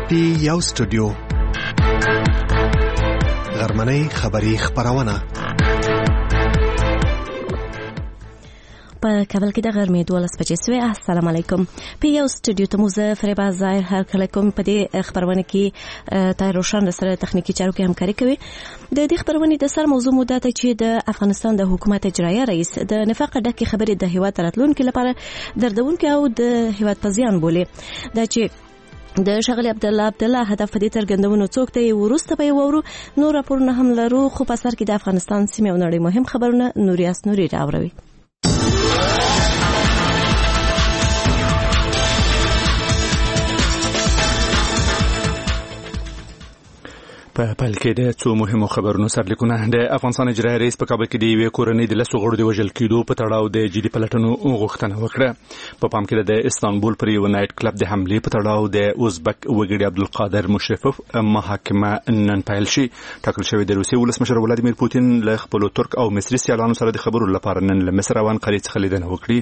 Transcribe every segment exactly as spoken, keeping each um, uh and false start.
پی یو سټوډیو غرمنۍ خبری خبرونه په کابل کې د غرمې دولس بجې سوې. السلام علیکم. په یو سټوډیو ته موزه فریبا ظاهر هر کله کوم په دې خبرونه کې طاهر روشن سره تخنیکی چارو کې همکاري کوي. د دې خبرونه د سر موضوع مو ده چې د افغانستان د حکومت اجرایه رئیس د نفاق ډکه خبرې د هیواد راتلونکو لپاره دردونکو او د هیواد په زیان بولي. دا چې د شغل عبد الله عبد الله هدف دې ترګندونو څوک ته ورسته به ورو نور راپورونه هم لرو، خو په سر کې د افغانستان سیمه او نړۍ مهم خبرونه نوریاس نوري راوړي. په پل کې د څو مهمو خبرونو سرلیکونه. د افغانستان اجرایي رئیس په کابل کې د یوې کورنۍ د لسو غړو د وژل کېدو په تړاو د جدي پلټنو غوښتنه وکړه. په پام کې د استانبول پر یو نایټ کلب د حملې په تړاو د ازبک وګړي عبدالقادر مشرفوف محاکمه نن پیل شي. ټاکل شوی د روسیې ولسمشر ولادیمیر پوتین له خپلو ترک او مصري سیالانو سره د خبرو لپاره نن له مصر روان قرې څخه لیدنه وکړي.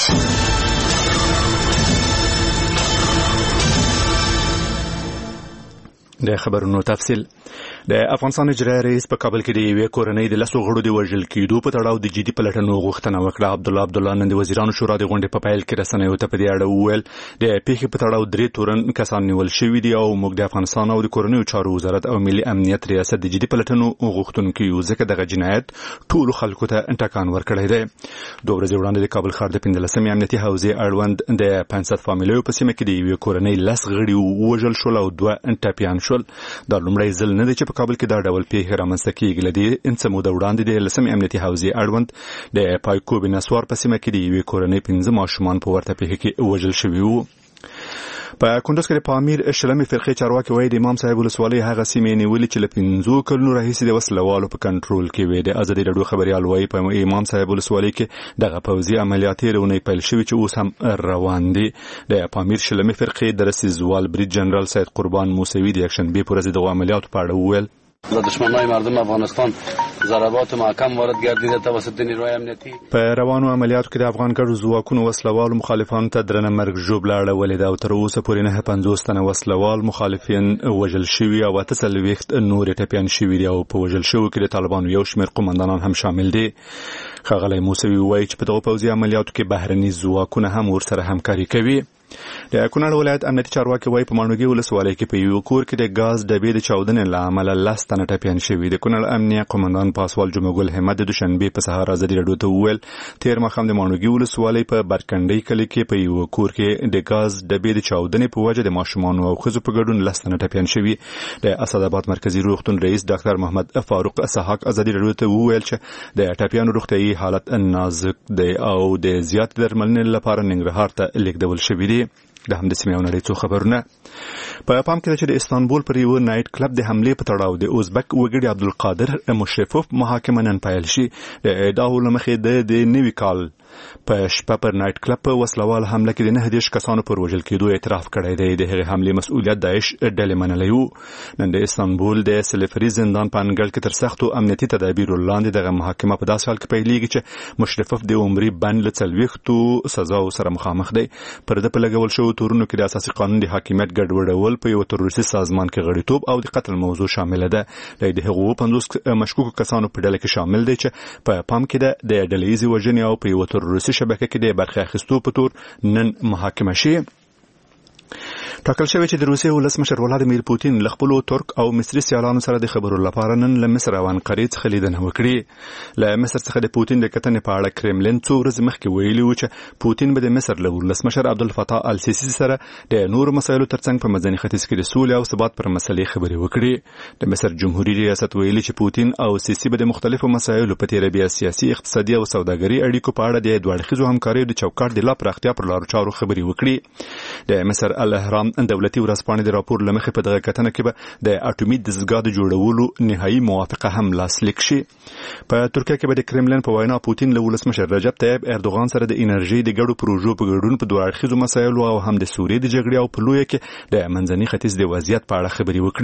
د خبرونو تفصیل. د افغانستان اجرایي رئیس په کابل کې د یوې کورنۍ د لسو غړو د وژل کېدو په تړاو د جدي پلټنو غوښتنه وکړه. عبدالله عبدالله نن د وزیرانو شورا د غونډې په پیل کې رسنیو ته په دې اړه وویل د پیښې په تړاو درې تورن کسان نیول شوي دي او موږ د افغانستان او د کورنیو چارو وزارت او ملي امنیت ریاست د جدي پلټنو غوښتونکو یو، ځکه دغه جنایت ټولو خلکو ته ټکان ورکړی دی. دوه ورځې وړاندې د کابل ښار د پنځلسمې امنیتي حوزې اړوند د پنځه فامیلیو په سیمه کې د یوې کورنۍ لس غړي ووژل شول او دوه ټپیان شول. دا لومړی ځل نه دی چې په کابل کې دا ډول پیښې رامنځته کېږي. له دې څه موده وړاندې د لسمې امنیتي حوزې اړوند د پایکوب نسوار په سیمه کې د یوې کورنۍ پنځه ماشومان په ورته پیښه کې وژل شوي وو. په کندوز کې د پامیر شلمې فرقې چارواکي وایي د امام صاحب ولسوالۍ هغه سیمې نیولې چې له پنځو کلونو راهیسې د وسلوالو په کنټرول کې وې. د ازادي راډیو خبريال وایي په امام صاحب ولسوالۍ کې دغه پوځي عملیات یې رونې پیل شوي چې اوس هم روان دي. د پامیر شلمې فرقې د رئیسوال بریج جنرال سید قربان موسوي د یکشنبه پر ورځ د عملیاتو په اړه وویل د دشمنای مردم افغانستان ضربات محکم وارد گردیده توسط نیروهای امنیتی. په روانو عملیاتو کې د افغان ګډو ځواکونو وسلوال مخالفانو ته درنه مرګ ژوبله اړولې ده او تر اوسه پورې نه پنځوس تنه وسلوال مخالفین وژل شوي او اته څلوېښت نور ټپیان شوي دي او په وژل شوو کې د طالبانو یو شمېر قومندانان هم شامل دي. ښاغلی موسوي وایي چې په دغو پوځي عملیاتو کې بهرني ځواکونه هم ورسره همکاري کوي. د کونړ ولایت امنیتي چارواکي وایي په ماڼوګي ولسوالۍ کې په یو کور کې د غاز ډبې د چاودنې له امله لس تنه ټپیان شوي. د کونړ امنیه قومندان پاسوال جمعه ګل همت د دوشنبې په سهار ازادي راډیو ته وویل تیر ماښام د ماڼوګي ولسوالۍ په برکنډۍ کلي کې په یو کور کې د غاز ډبې د چاودنې په وجه د ماشومانو او ښځو په ګډون لس تنه ټپیان شوي. د اسداباد مرکزي روغتون رئیس ډاکټر محمد فاروق اسحاق ازادي راډیو ته وویل چې د ټپیانو روغتیايي حالت نازک دی او د زیات درملنې لپاره ننګرهار ته لیږدول شوي دي. د هم د سیمې او نړۍ څو خبرونه. په پام کې ده چې د استانبول پر یو نایټ کلب د حملې په تړاو د ازبک وګړي عبدالقادر مشرفوف محاکمه نن پیل شي. د ادعاو له مخې د نوي کال په شپه پر نایټ کلب په وسلوال حمله کې د نهه دېرش کسانو پر وژل کېدو اعتراف کړی دی. د هغې حملې مسؤلیت داعش ډلې منلی و. نن د استانبول د سلفري زندان په انګړ کې تر سختو امنیتي تدابیرو لاندې دغه محاکمه په داسې حال کې پیلېږي چې مشرفوف د عمري بند له څلوېښتو سزاو سره مخامخ دی. پر ده په لګول شوو تورونو کې د اساسي قانون د حاکمیت ګډوډول، په یو تروریستي سازمان کې غړیتوب او د قتل موضوع شامله ده. د هغو پنځوس مشکوکو کسانو په ډله کې شامل دی چې په پام کې ده د ډله ییزې وژنې او په یو تروریستي شبکه کې د برخه اخیستو په تور نن محاکمه شي. ټاکل شوی چې د روسیې ولسمشر ولادیمیر پوتین له خپلو ترک او مصري سیالانو سره د خبرو لپاره نن له مصر روان قرې څخه لیدنه وکړي. له مصر څخه د پوتین د کتنې په اړه کرملین څو ورځې مخکې ویلي و چې پوتین به د مصر له ولسمشر عبدالفتاح السیسي سره د نورو مسایلو ترڅنګ په منځني ختیځ کې د سولې او ثبات پر مسلې خبرې وکړي. د مصر جمهوریت ریاست ویلي چې پوتین او سیسي به د مختلفو مسایلو په تېره بیا سیاسي، اقتصادي او سوداګري اړیکو په اړه د دوه اړخیزو همکاریو د چوکاټ د لا پراختیا پر لارو چارو خبرې وکړي. د مصر الاهرام دولتي ورځپاڼې د راپور له مخې په دغه کتنه کې به د اټومي دستګاه د جوړولو نهایي موافقه هم لاسلیک شي. په ترکیه کې به د کرملین په وینا پوتین له ولسمشر رجب طیب اردوغان سره د انرژي د ګډو پروژو په ګډون په دوه اړخیزو مسایلو او هم د سوریې د جګړې او په لویه کې د منځني ختیځ د وضعیت په اړه خبرې وکړي.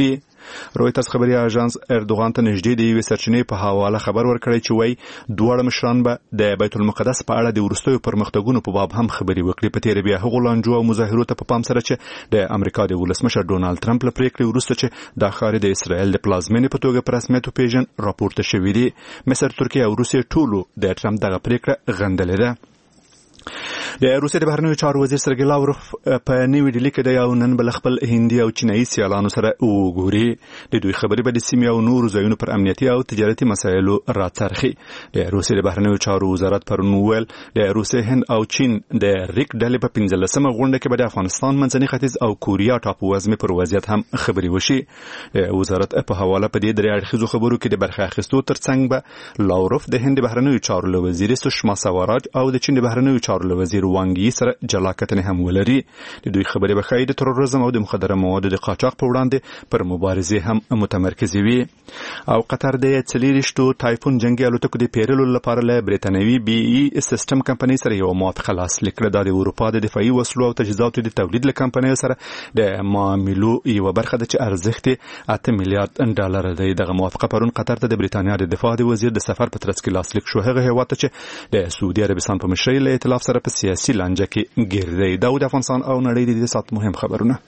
رويټرز خبري اژانس اردوغان ته نږدې دی یوې سرچینې په حواله خبر ورکړی چې وایي دواړه مشران به د بیت المقدس په اړه د وروستیو پرمختګونو په باب هم خبري وکړي. په تیر بیا هغو لانجو او مظاهرو ته په پام سره چې د امریکا د ولسمشر ډونالد ټرمپ له پریکړې وروسته چې دا ښار د اسرائیل د پلازمینې په توګه په رسمیت وپیژن راپورته شوي دي. مصر، ترکیه او روسیې ټولو د ټرمپ دغه پریکړه غندلې ده. د روسیې د بهرنیو چارو وزیر سرګی لاوروف په نیوی ډیلی کې د یو نن بل خپل هندي او چینایي سیالانو سره وګوري. د دوی خبرې به د سیمې او نورو ځایونو پر امنیتي او تجارتي مسایلو راڅرخي. د روسیې د بهرنیو چارو وزارت پرون وویل د روسیې، هند او چین د ریک ډلې په پنځلسمه غونډه کې به د افغانستان، منځني ختیځ او کوریا ټاپو وزمې پر وضعیت هم خبرې وشي. د وزارت په حواله په دې درې اړخیزو خبرو کې د برخه اخیستو ترڅنګ به لاوروف د هند بهرنیو چارو له وزیر سشما سواراج او د چین د بهرنیو چارو له وزیر وانګ یي سره جلا کتنې هم ولري. د دوی خبرې به ښایي د تروریزم او د مخدره موادو د قاچاق په وړاندې پر مبارزې هم متمرکزې وي. او قطر د څلېرویشتو ټایفون جنګي الوتکو د پیرلو لپاره له برېټانوي بي ای سیسټم کمپنۍ سره یو موافقه لاسلیک کړه. دا د اروپا د دفاعي وسلو او تجهیزاتو د تولید له کمپنیو سره د معاملو یوه برخه ده چې ارزښت یې اته میلیارډ ډالر دی. دغه موافقه پرون قطر ته د برېټانیا د دفاع د وزیر د سفر په ترڅ کې لاسلیک شو. هغه هیواد ته چې د سعودي عربستان په مشرۍ له ائتلاف سره په سیاسي لانجه کې ګرځي. دا د افغانستان او نړۍ د دې سات مهم خبرونه.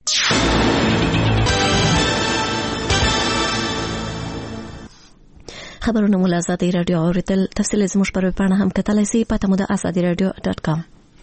خبرونه مو له ازادي رادیو اوریدل. تفصیل زموږ پر ویبپاڼه هم کتلای شئ. پته مو د ازادي رادیو ډاټ کام.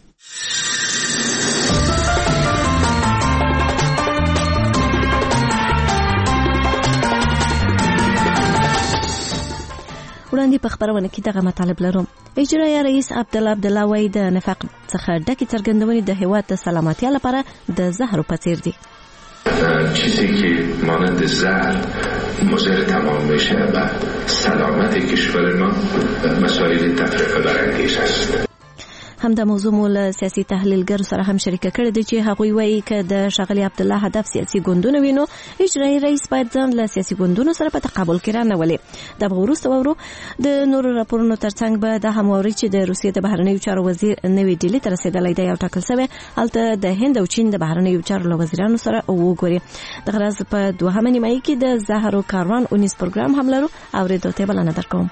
وړاندې په خبرونه کې دغه مطالب لرو. اجرایي رئیس عبدالله عبدالله وايي د نفاق څخه ډکې څرګندونې د هیواد د سلامتیا لپاره د زهرو په څیر دي. چیزی که مانند زهر مضر تمام بشه و سلامت کشور ما مسائل تفرقه برانگیز است. هم د موضوع مول سیاسي تحلیلګر سره هم شریک کړی دی چې هغوی وایي چې د شغلی عبدالله هدف سیاسي ګوندونه وینو، اجرایي رئیس باید ځان له سیاسي ګوندونو سره په تقابل کې رانولي. د وروسته ورو د نورو راپورونو ترڅنګ به د همواري چې د روسیې د بهرنیو چارو وزیر نوی ډیلی ته رسیدلی دی او ټاکل شوی، هلته د هند او چین د بهرنیو چارو له وزیرانو سره وګوري. د غرض په دوهمه نیمایي کې د زهرو کاروان اونیس پروګرام هم لرو. اورېدو ته بلنه درکوم.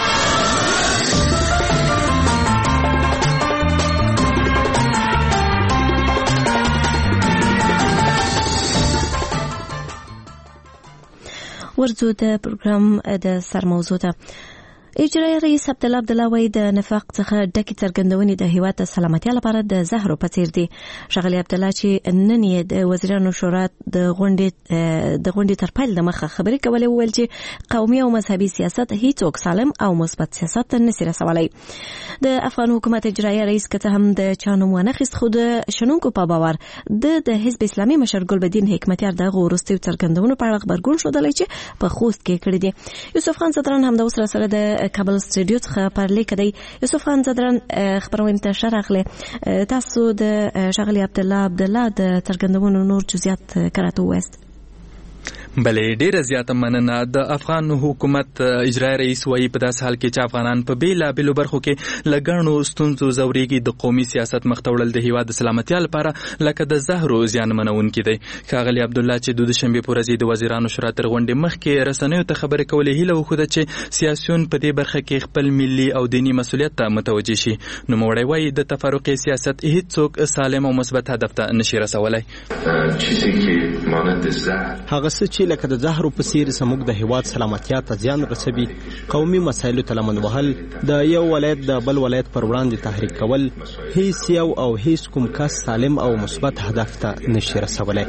ورځو د پروګرام د سرموضوع ده. اجرایي رئیس عبدالله عبدالله وايي د نفاق څخه ډکې څرګندونې د هیواد د سلامتیا لپاره د زهرو په څیر دي. ښاغلي عبدالله چې نن یې د وزیرانو شورا د غونډې د غونډې تر پیل دمخه خبرې کولې، وویل چې قومي او مذهبي سیاست هیڅوک سالم او مثبت سیاست نه سي رسولی. د افغان حکومت اجرایي رئیس که څه هم د چا نوم ونه اخیست، خو د شنونکو په باور د د حزب اسلامي مشر ګلبدین حکمتیار دغه وروستیو څرګندونو په اړه غبرګون ښودلی چې په خوست کې کړی دي. یوسف خان صدران هم د اوس سره د کابل استودیو څخه پرلې کړی. یوسف خان صدران خبرونه ته شرحله. تاسو د شغلی عبدالله عبدالله د څرګندونو نور جزئیات کراته وست. بلې ډیره زیاته مننه. د افغان حکومت اجرایي رئیس وايي په داس حال کې چې افغانان په بیلابېلو برخو کې لګڼو ستونزو زوريږي، د قومي سیاست مختوړل د هیواد د سلامتیا لپاره لکه د زهرو زیان منونکي دی. ښاغلي عبدالله چې د دوشنبې په ورځ د وزیرانو شورا تر غونډې مخکې رسنیو ته خبرې کولې، هیله وښوده چې سیاسیون په دې برخه کې خپل ملي او دینی مسؤلیت ته متوجه شي. نوموړی وايي د تفرقي سیاست هیڅوک سالم او مثبت هدف ته نشي رسولی. هغه څه چې لکه د زهرو په څیر زموږ د هیواد سلامتیا ته زیان رسوي، قومي مسایلو ته لمن وهل، د یو ولایت د بل ولایت پر وړاندې تحریک کول، هیڅ یو او هیڅ کوم کس سالم او مثبت هدف ته نشي رسولی.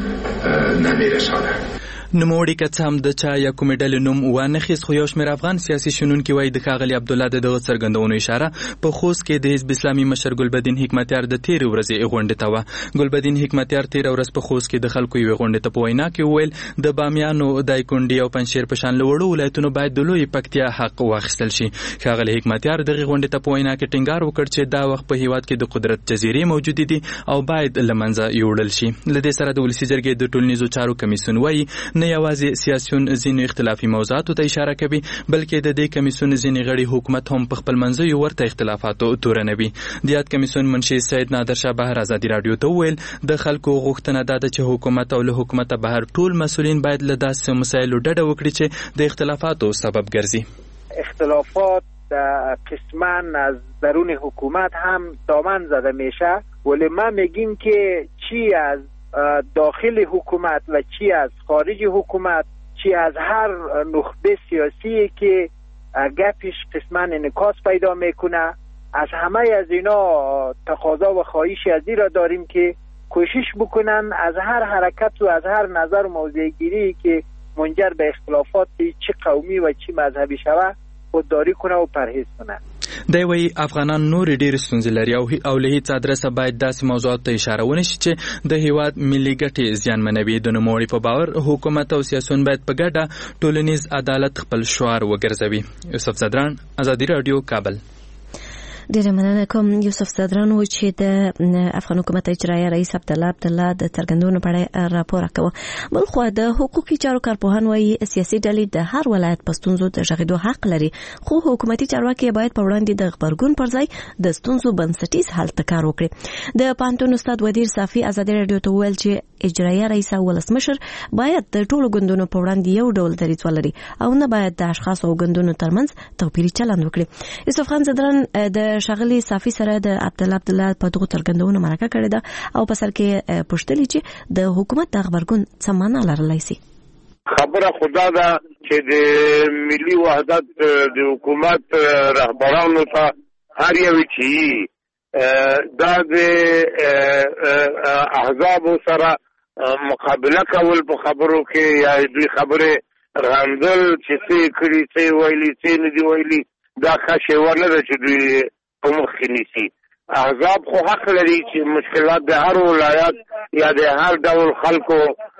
نوموړي که څه هم د چا یا کومې ډلې نوم وانخیست، خو یو شمېر افغان سیاسي شنونکي وایي د ښاغلي عبدالله د دغه څرګندونو اشاره په خوست کې د حزب اسلامي مشر ګلبدین حکمتیار د تېرې ورځې غونډې ته وه. ګلبدین حکمتیار تېره ورځ په خوست کې د خلکو یوې غونډې ته په وینا کې وویل د بامیانو، دایکنډي او پنجشیر په شان له وړو ولایتونو باید د لویې پکتیا حق واخیستل شي. ښاغلي حکمتیار دغې غونډې ته په وینا کې ټینګار وکړ چې دا وخت په هیواد کې د قدرت جزیرې موجودې دي او باید له منځه یوړل شي. له دې سره د ولسي جرګې د ټولنیزو چارو کمیسیون وایي نه یوازې سیاسيون ځینې اختلافي موضوعاتو ته اشاره کوي بلکې د دې کمیسیون ځینې غړي حکومت هم په خپل منځي ورته اختلافاتو تورنوي. د یاد کمیسیون منشي سید نادر شاه بهر ازادي رادیو ته ویل د خلکو غوښتنه ده چې حکومت او له حکومت بهر ټول مسؤلین باید له داسې مسایلو ډډه وکړي چې د اختلافاتو سبب ګرځي. اختلافات قسما از درون حکومت هم دامن زده میشه ولی ما میگیم که چی از داخل حکومت و چی از خارج حکومت چی از هر نخبه سیاسی که گپش قسما انعکاس پیدا میکنه از همه از اینا تقاضا و خواهش از این را داریم که کوشش بکنن از هر حرکت و از هر نظر و موضع گیری که منجر به اختلافات چی قومی و چی مذهبی شوه خودداری کنه و پرهیز کنه. دی وی افغانان نور ډېر ستونزې لري او له هیڅ ادرسه باید داسې موضوعات ته اشاره ونه شي چې د هیواد ملي ګټې زیانمنوي. د نوموړي په باور حکومت او سیاسیون باید په ګډه ټولنیز عدالت خپل شعار وګرځوي. یوسف زدران، ازادي رادیو، کابل. ډیره مننه کوم یوسف صدران و چې د افغان حکومت اجرایه رئیس عبدالله عبدالله د څرګندونو په اړه راپور راکوه. بل خو د حقوقي چارو کارپوهان وايي سیاسي ډلې د هر ولایت په ستونزو د غږیدو حق لري خو حکومتي چارواکي باید په وړاندې د خبرګون پر ځای د ستونزو بنسټیز حل ته کار وکړي. د پانتون استاد ودیر صافي ازادي رادیو ته ویل چې اجرایه رئیس او ولسمشر باید د ټولو ګوندونو په وړاندې یو ډول دریځ ولري او نه باید د اشخاص او ګوندونو ترمنځ توپیري چلند وکړي. یوسف خان زدران د شغلی صافي سره د عبدالله عبدالله په دغه ترګندونه مرکه کړې ده او په سر کې پوښتلې چې د حکومت د خبرګون څه معنا لرلی شي. خبره خدا ده چې د ملي وحدت د حکومت رهبرانو ته هر یو چې دا د احزاب سره مقابله کول په خبرو کې یا دوی خبره راندل چې څه کړي څه ویلي څه نه دی ویلي دا ښه ونه ده چې دوی په مخ کې نیسي. احزاب خو حق لري چې مشکلات د هر ولایت یا د هر ډول خلکو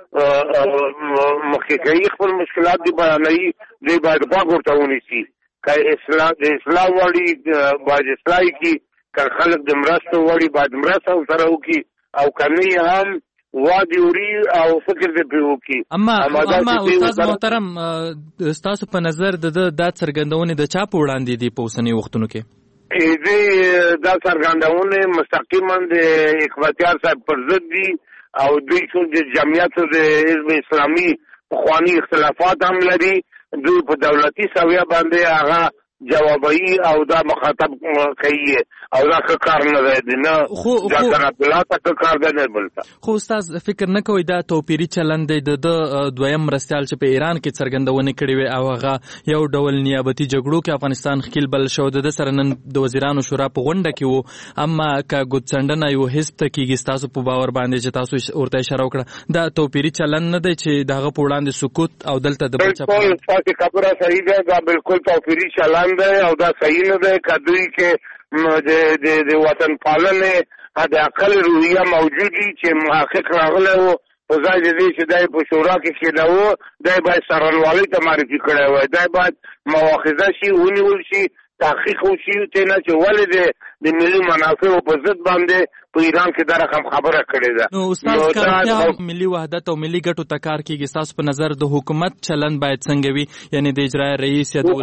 مخکې کوي خپل مشکلات دی بیانوي دوی باید غوږ ورته ونیسي. که اصلاح د اصلاح وړي باید اصلاح کړي، که خلک د مرستو وړي باید مرسته ورسره وکړي او که نه هم وادي وری او فکر دې په وکي. اما اما استاد محترم تاسو په نظر د د څرګندونې د چا په وړاندې دی په اوسنی وختونو کې؟ دې دا څرګندونې مستقیما د اکواتیار صاحب پر ضد دي او دوی څو د جمعیت د حزب اسلامي پخوانی اختلافات هم لري. دوی په دولتي سویه باندې هغه جوابي او دا مخاطب کوي او دا کار نه دی نه دا کنه تا کار نه بلته. خو استاد فکر نه کوي دا توپیری چلند دی د دویم مرستيال چې په ایران کې څرګندونه کړې وي او هغه یو ډول نیابتي جګړو کې افغانستان خپل بل شو د سره نن د وزیرانو شورا په غونډه کې وو. اما کا ګوتڅنډنه یو حزب ته کېږي تاسو په باور باندې چې تاسو ورته اشاره وکړه دا توپیری چلند نه دی چې دغه په وړاندې سکوت او دلته د بچا په تاسو خبره صحیح ده دا بالکل توپیری چلند او دا صحیح نه ده کدوې کې د د د وطن پالنې د عقل روحیه موجودی چې محقق راغلی وو په ځای د دې چې دی په شورا کې کېده وو دی باید څارنوالۍ ته معرفي کړی وای دی باید مواخذه شي ونیول شي تحقیق وشي ته نه چې ولې د د ملي منافعو په ضد باندې په ایران کې دا رقم خبره کړې ده. نو استاد کارتیا ملي وحدت او ملي ګټو ته کار کیږي تاسو په نظر د حکومت چلند باید څنګه وي یعنی د اجرایه رئیس یا د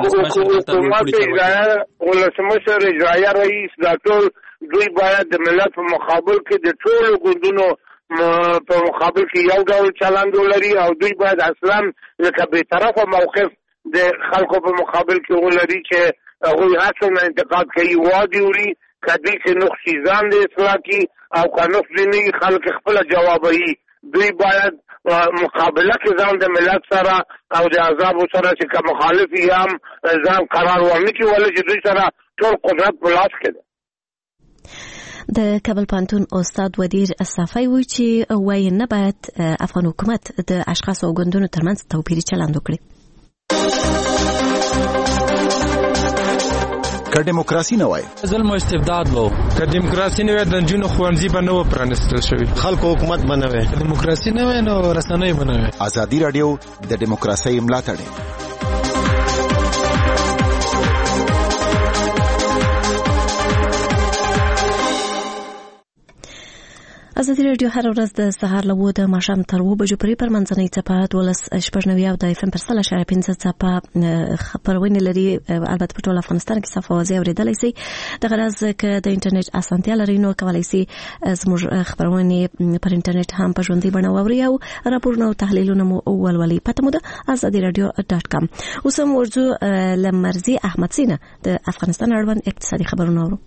ولسمشر ولسمشر اجرایه رئیس دا ټول دوی باید د ملت په مقابل کې د ټولو ګوندونو په مقابل کې یو ډول چلند ولري او دوی باید اصلا لکه به طرفه موقف د خلکو په مقابل کې ولري چې هغوی اصلا انتقاد کوي وادي وری کدی چې نقشي ځان د اصلاح کی او که نقش نه خلک خپل جوابوي دوی باید مقابله کې ځان د ملت سره او د عذاب سره چې که مخالف یې هم ځان قرار ورنه کړي ولې چې دوی سره ټول قدرت په لاس کې ده. د کابل پانتون استاد ودیر صافی وی چې وایي نه باید افغان حکومت د اشخاص او ګوندونو ترمنځ توپیري چلند وکړي. که دیموکراسي نه وای ظلم او استبداد وو که دیموکراسي نه وای د جنونو خوانځي به نه پرانستل شوی خلکو حکومت به نه وای دیموکراسي نه وای نو رسنۍ به نه وای. ازادي رادیو د دیموکراسي ملاتړ ازادي رادیو هر ورځ د سهار له وو د ماښام تر اوه بجو پورې پر منځنۍ څپه دولس شپږ نوي او د اف ام پر سل اشاره پنځه څپه خبرونه لري. البته په ټول افغانستان کې صفه واضح اوریدلای شي. د غرض ک د انټرنیټ اسانتیا لري نو کولای شي زموږ خبرونه پر انټرنیټ هم په ژوندۍ بڼه واوري او راپورونه او تحلیلونه مو ولولي. پته مو د ازادي رادیو ډاټ کام. اوس هم ورځو لمرزي احمد سینه د افغانستان اړوند اقتصادي خبرونه اورو.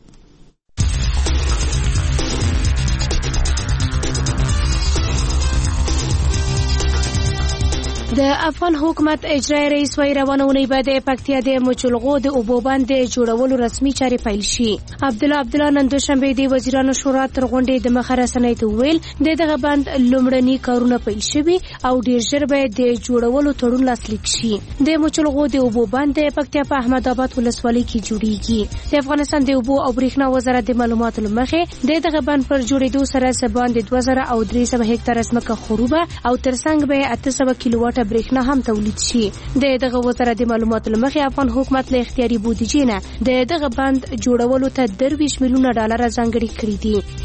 د افغان حکومت اجرایی رئیس وی روانونی به د پکتیا د مچلغو د اوبوبند جوړولو رسمي چارې پیل شي. عبد الله عبد الله نن دوشنبه د وزیرانو شورا تر غونډې د مخه رسنۍ ته ویل د دغه بند لومړني کارونه پیل شوي او ډیر ژر به د جوړولو تړون لاسلیک شي. د مچلغو د اوبوبند د پکتیا په احمد آباد ولسوالۍ کې جوړیږي. د افغانستان د اوبو او برېښنا وزارت د معلوماتو لمخې د دغه بند پر جوړېدو سره سبان د دوه زره او درې سوه هکتاره ځمکه خروبه او ترڅنګ به اته سوه کیلوواټه برېښنا هم تولید شي. د دغه وزارت د معلوماتو لمخې افغان حکومت له اختیاري بودیجې نه د دغه بند جوړولو ته درویش میلیونه ډالر ځانګړي کړي دي.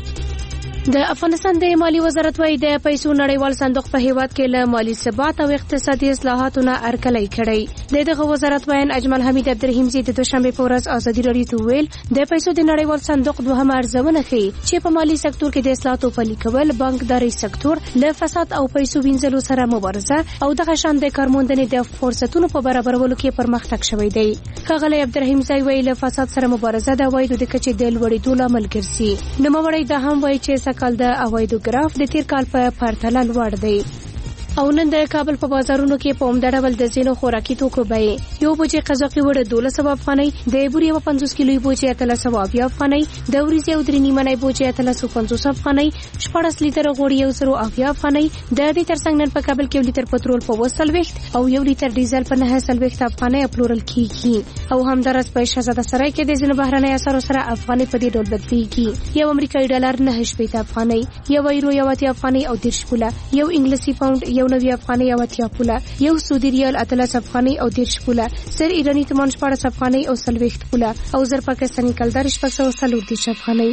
د افغانستان د مالی وزارت وايي د پیسو نړیوال صندوق په هیواد کې له مالی ثبات او اقتصادي اصلاحاتو نه ارکلای کړي. د دغه وزارت وایي اجمل حمید عبدالرحیم زی د دوشنبه په ورځ ازادي رادیو ته ویل د پیسو د نړیوال صندوق دوهم ارزونه ښيي چې په مالی سکتور کې د اصلاحاتو پلي کول، بانکداري سکتور له فساد او پیسو وینځلو سره مبارزه او دغه شان د کارموندنې د فرصتونو په برابرولو کې پرمختګ شوی دی. ښاغلی عبدالرحیم زی ویل له فساد سره مبارزه د عوایدو د کچې د لوړېدو لامل ګرځي. نوموړی دا هم وایي چې کال د عوایدو ګراف د تیر کال په پرتله لوړ دی. او نن د کابل په بازارونو کې په عمده ډول د ځینو خوراکي توکو بیې یو بوجۍ قزاقي وړه دولس سوه افغانۍ، د بورې یوه پنځوس کیلویي بوجۍ اتلس سوه اویا افغانۍ، د وریځې یو درې نیمنۍ بوجۍ اتلس سوه پنځوس افغانۍ، شپاړس لیتره غوړي یو زرو اویا افغانۍ. د دې ترڅنګ نن په کابل کې یو لیتر پټرول په اوه څلوېښت او یو لیتر ډیزل په نهه څلوېښت افغانۍ پلورل کېږي. او همداراز په شهزاده سرای کې د ځینو بهرنۍ اسعارو سره افغانۍ په دې ډول بدلېږي. یو امریکایي ډالر نهه شپېته افغانۍ، یو یورو یو اتیا افغانۍ او دېرش پوله، یو انګلیسي پاونډ یو نوي افغانۍ او اتیا پوله، یو سعودي ریال اتلس افغانۍ او دېرش پوله، زر ایراني تومان شپاړس افغانۍ او څلوېښت پوله او زر پاکستاني کلدار شپږ سوه څلور دېرش افغانۍ.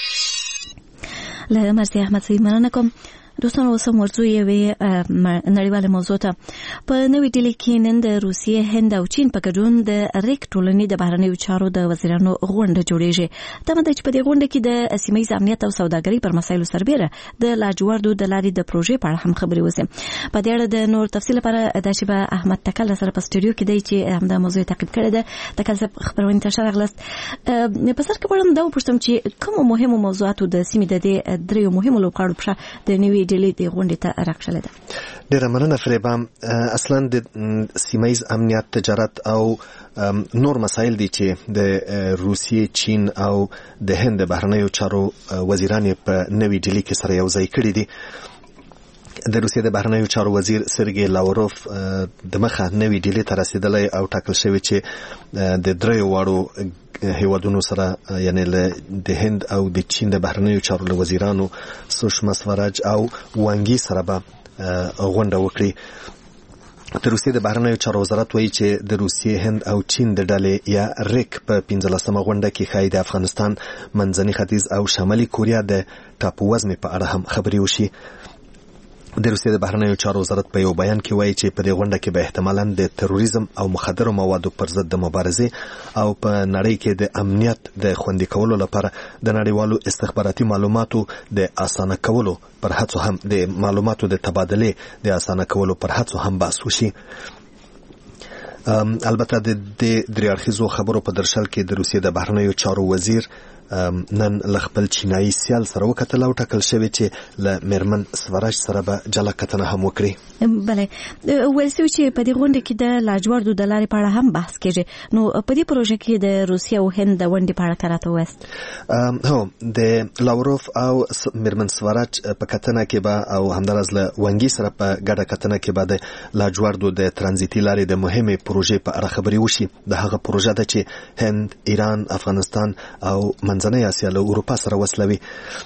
له مرسي احمد سید مننه کوم. دوستانو اوس هم ورځو یوې نړیواله موضوع ته. په نوې ډیلي کې نن د روسیې، هند او چین په ګډون د ریک ټولنې د بهرنیو چارو د وزیرانو غونډه جوړیږي. تمه ده چې په دې غونډه کې د سیمه ییز امنیت او سوداګرۍ پر مسایلو سربیره د لاجوردو د لارې د پروژې په اړه هم خبرې وشي. په دې اړه د نور تفصیل لپاره د شیبه احمد تکل سره په سټوډیو کې دی چې همدا موضوع تعقیب کړی ده. تکل صاحب خبرونه ته شرغلست. په سر کې وړم دا وپوښتم چې کوم مهمو موضوعاتو د سیمې د دې دریو مهمو لوبغاړو په د نوې ډیلي د غونډې ته راغشلې ده. ډیره مننه فریبا. اصلا د سیمه ییز امنیت، تجارت او نور مسایل دي چې د روسیې، چین او د هند د بهرنیو چارو وزیران په نوې ډیلي کې سره یو ځای کړي دي. د روسیې د بهرنیو چارو وزیر سرګی لاوروف د مخه نوې ډیلي ته رسیدلی او ټاکل شوی چې د دریو واړو هیوادونو سره یعنی د هند او د چین د بهرنیو چارو له وزیرانو سوشما سوراج او وانګي سره به غونډه وکړي. د روسیې د بهرنیو چارو وزارت وایي چې د روسیې، هند او چین د ډلې یا ریک په پنځلسمه غونډه کې ښایي د افغانستان، منځني ختیځ او شمالي کوریا د ټاپووزمې په اړه هم خبرې وشي. د روسیې د بهرنیو چارو وزارت په یو بیان کې وایي چې په دې غونډه کې به احتمالاً د تروریزم او مخدرو موادو پر ضد د مبارزې او په نړۍ کې د امنیت د خوندي کولو لپاره د نړیوالو استخباراتي معلوماتو د اسانه کولو پر هڅو هم د معلوماتو د تبادلې د اسانه کولو پر هڅو هم بحث وشي. البته د درې اړخیزو خبرو په درشل کې د روسیې د بهرنیو چارو وزیر نن له خپل چینایي سیال سره وکتل او ټاکل شوی چې له میرمن سوراج سره به جلا کتنه هم وکړي. بله، ویل شوي چې په دې غونډه کې د لاجوردو د لارې په اړه هم بحث کېږي. نو په دې پروژه کې د روسیې او هند د ونډې په اړه راته ووایاست. هو، د لاوروف او میرمن سوراج په کتنه کې به او همداراز له وانګي سره په ګډه کتنه کې به د لاجوردو د ترانزیتي لارې د مهمې پروژې په اړه خبرې وشي. د هغه پروژه ده چې هند، ایران، افغانستان او منځنۍ اسیا له اروپا سره وصلوي.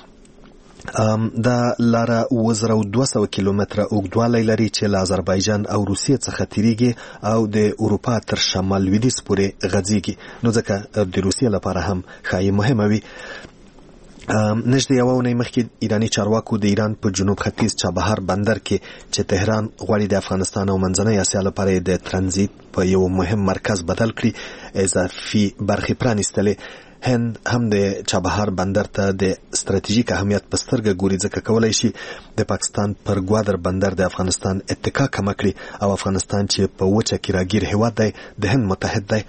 دا لاره اوه زره او دوه سوه کیلومتره اوږدوالی لري چې له آذربایجان او روسیې څخه تیریږي او د اروپا تر شمال لویدیځ پورې غځېږي. نو ځکه د روسیې لپاره هم ښایي مهمه وي. نږدې یوه اونۍ مخکې ایراني چارواکو د ایران په جنوب ختیځ چابهار بندر کې چې تهران غواړي د افغانستان او منځنۍ اسیا لپاره د ترانزیت په یو مهم مرکز بدل کړي اضافي برخې پرانیستلې. هند هم د چابهار بندر ته د ستراتیژیک اهمیت په سترګه ګوري ځکه کولی شي د پاکستان پر ګوادر بندر د افغانستان اتکا کمه کړي او افغانستان چې په وچه کې راګیر هیواد دی د هند متحد دی.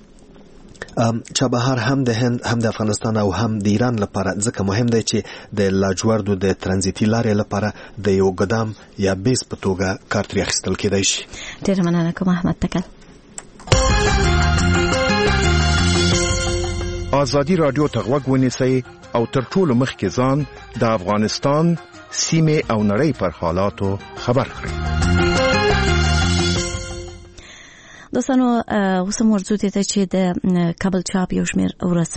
چابهار هم د هند هم د افغانستان او هم د ایران لپاره ځکه مهم دی چې د لاجوردو د ترانزیتي لارې لپاره د یو ګدام یا بیس په توګه کار ترې اخیستل کېدای شي. ډېره مننه کوم احمد تکل. آزادی رادیو ته غوږ ونیسئ او تر ټولو مخکې ځان د افغانستان سیمې او نړۍ پر حالاتو خبر کړئ. دوستانو اوس موضوع ته چې د کابل چاپ یو شمېر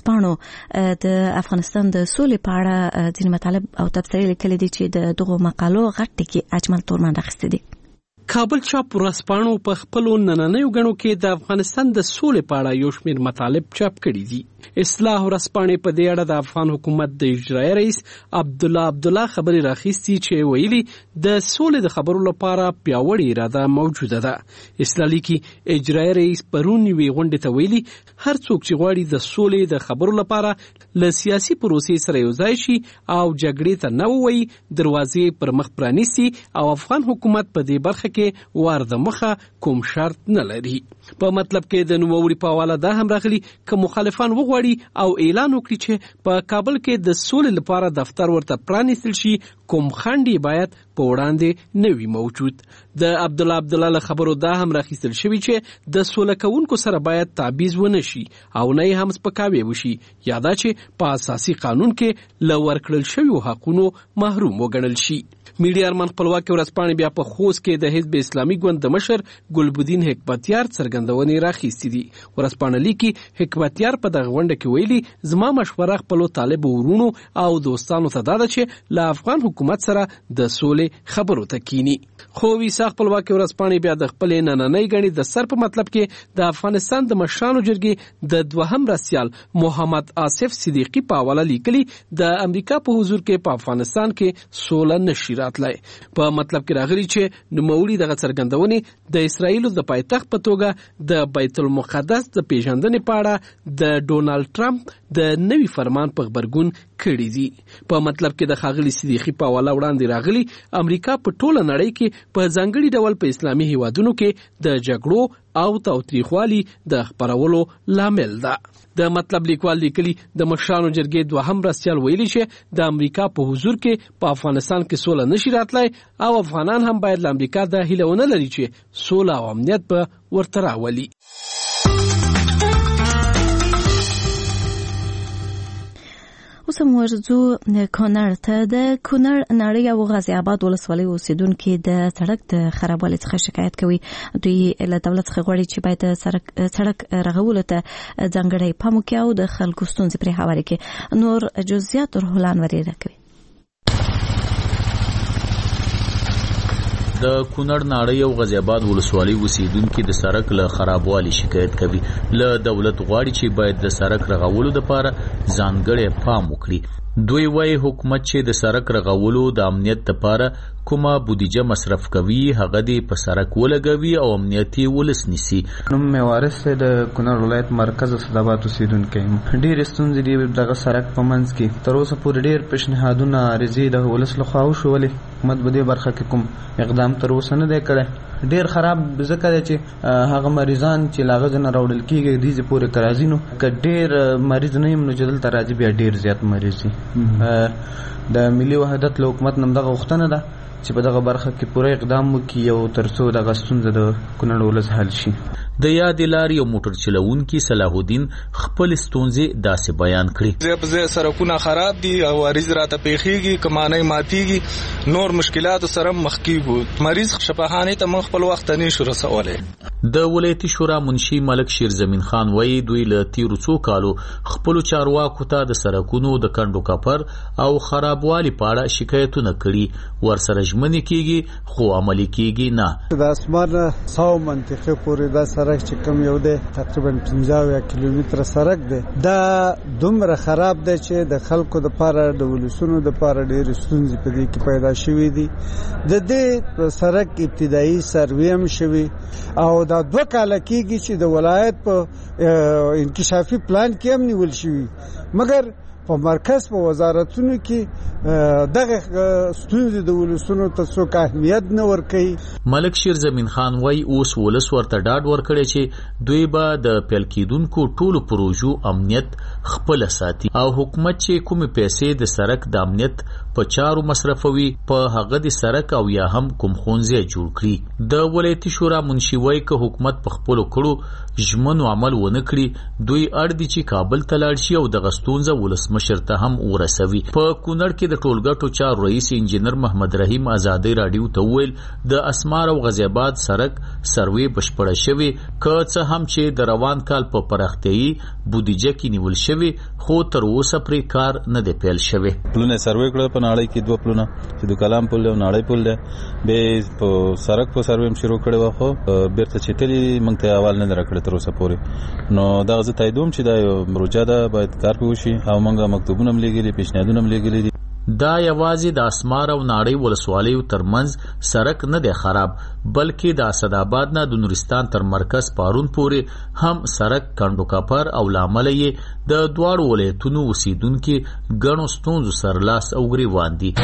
ورځپاڼو د افغانستان د سولې په اړه ځینې مطالب او تبصرې لیکلي دي چې د دغو مقالو غټ ټکي اجمل تورمان راخیستي دي. کابل چاپ ورځپاڼو په خپلو نننیو غڼو کې د افغانستان د سولې په اړه یو شمېر مطالب چاپ کړي دي. اصلاح ورځپاڼې په دې اړه د افغان حکومت د اجرایي رئیس عبدالله عبدالله خبرې راخیستي چې ویلي د سولې د خبرو لپاره پیاوړې اراده موجوده ده. اصلاح لیکي اجرایي رئیس پرون یوې غونډې ته ویلي هر څوک چې غواړي د سولې د خبرو لپاره له سیاسي پروسې سره یوځای شي او جګړې ته نه ووایي دروازې پر مخ پرانیسي او افغان حکومت په دې برخه کې وار د مخه کوم شرط نه لري. په مطلب کې د نوموړي په حواله دا هم راغلي که مخالفان وغواړي او اعلان وکړي چې په کابل کې د سولې لپاره دفتر ورته پرانیستل شي کوم خنډ باید په وړاندې نه وي موجود. د عبدالله عبدالله له خبرو دا هم راخیستل شوي چې د سوله کوونکو سره باید تعویض ونه شي او نه یې هم سپکاوی وشي یا دا چې په اساسي قانون کې له ورکړل شویو حقونو محروم وګڼل شي. میډیا ارمان خپلواکي ورځپاڼې بیا په خوست کې د حزب اسلامي ګوند د مشر ګلبدین حکمتیار څرګندونې راخیستې دي. ورځپاڼه لیکي حکمتیار په دغه غونډه کې ویلي زما مشوره خپلو طالبو ورونو او دوستانو ته دا ده چې له افغان حکومت سره د سولې خبرو ته کینی. خو ویسا خپلواکي ورځپاڼې بیا د خپلې نننۍ غڼې د سر په مطلب کې د افغانستان د مشرانو جرګې د دوهم رسیال محمد آصف صدیقي په حواله لیکلي د امریکا په حضور کې په افغانستان کې سوله نشي راتلای. په مطلب کې راغلي چې نوموړي دغه څرګندونې د اسرایلو د پایتخت په توګه د بیت المقدس د پیژندنې په اړه د ډونالد ټرمپ د نوي فرمان په خبرګون کړي دي. په مطلب کې د ښاغلي صدیقي په حواله وړاندې راغلي امریکا په ټوله نړۍ کې په ځانګړي ډول په اسلامي هیوادونو کې د جګړو او تاوتریخوالي د خپرولو لامل ده. د مطلب لیکوال لیکلي د مشرانو جرګې دوهم رسیال ویلي چې د امریکا په حضور کې په افغانستان کې سوله نشي راتلای او افغانان هم باید له امریکا د هیله ونه لري چې سوله او امنیت به ورته راولي. اوس موضوع کونړ ته. د کونړ نړۍ او غازي آباد ولسوالۍ اوسیدونکو د سړک د خرابوالي څخه شکایت کوي. دوی له دولت څخه غواړي چې باید سړک سړک رغولو ته ځانګړی پام وکړي او د خلکو ستونزې پرې هوارې کړي. نور جزئیات روحان وري راکوي. د کونړ ناړۍ او غازي آباد ولسوالۍ اوسیدونکو د سړک له خرابوالي شکایت کوي. له دولت غواړي چې باید د سړک رغولو لپاره ځانګړی پام وکړي. دوی وايي حکومت چې د سړک رغولو د امنیت لپاره کومه بودیجه مصرف کوي هغه دی په سړک ولګوي او امنیتي ولس نیسي. نوم مې وارث د کونړ ولایت مرکز صدابات اوسیدونکی یم. ډېر ستونزې دي دغه سړک په منځ کې. تر اوسه پورې ډېر پیشنهادونه عریضې د ولس لخوا وشولې. حکومت په دې برخه کې کوم اقدام تر اوسه نه دی کړی. ډیر خراب ځکه دی چې هغه مریضان چې لاغه نه راوړل کیږي د دې پورې کرازي نو ک ډیر مریض نه یم نو چې دلته راځي بیا ډیر زیات مریض دي. د ملي وحدت له حکومت نن دغه وختنه ده چې په دغه برخه کې پوره اقدام وکړي او ترڅو دغه ستونزه د کونړ ولس حل شي. د یاد لاري او موټر چلوونکي صلاح الدین خپل ستونزې داسې بیان کړي. زه سرکونه خراب دي او عریض راته پیخيږي کمانه ماتيږي نور مشکلات سره مخ کیږي. مریض شفاهانه ته من خپل وخت نه شو رسوله. د ولایتي شورا منشي ملک شیر زمین خان وایي دوی له تیرو څو کالو خپل چارواکو ته د سرکونو د کندو کپر او خرابوالي په اړه شکایتونه کړي. ورسره ژمنې کیږي خو عملي کیږي نه. د اسمان ساو منطقه پورې د سره سړک چې کوم یو دی تقریبا پنځه اویا کیلومتره سړک دی دا دومره خراب دی چې د خلکو دپاره د ولسونو دپاره ډېرې ستونزې په دې کې پیدا شوي دي. د دې سړک ابتدایي سروې هم شوي او دا دوه کاله کېږي چې د ولایت په انکشافي پلان کې هم نیول شوي، مګر په مرکز په وزارتونو کې دغه ستونزې د ولسونو ته څوک اهمیت نه ورکوي. ملک شیر زمین خان وای اوس ولس ورته ډاډ ورکړي چې دوی به د پیل کېدونکو ټولو پروژو امنیت خپل ساتي او حکومت چې کومې پیسې د سړک د امنیت په چارو مصرفوي په هغه د سړک او یا هم کوم ښوونځی جوړ کړي. د ولایتي شورا منشي وای که حکومت په خپلو کړو ژمنو عمل ونه کړي دوی اړ دي چې کابل ته لاړ شي او دغه ستونزه ولسمشر ته هم ورسوي. په کونړ کې د ټولګټو چارو رئیس انجینر محمد رحیم آزادۍ راډیو ته وویل د اسمار او غازی آباد سړک سروې بشپړه شوې که څه هم چې د روان کال په پراختیايي بودیجه کې نیول شوې خو تر اوسه پرې کار نه دی پیل شوی. پلونه سروې کړل په نړۍ کې دوه پلونه چې د کلام پل او نړۍ پل دی به په سړک په سروې هم شروع کړي وخو بیرته چې تللی موږ ته اول نه درکړي تر اوسه پورې نو دا زه تاییدوم چې دا یو پروژه ده باید کار وشي او موږ مکتوبونه هم لګیلي پیشنهادونه هم لګیلي دي. دا یوازې د اسمار او ناړۍ ولسوالیو ترمنځ سړک نه دی خراب بلکې د اسداباد نه د نورستان تر مرکز پارون پورې هم سړک کندو کپر او لامل یې د دواړو ولایتونو اوسیدونکو ګڼو ستونزو سره لاس او ګریوان دي.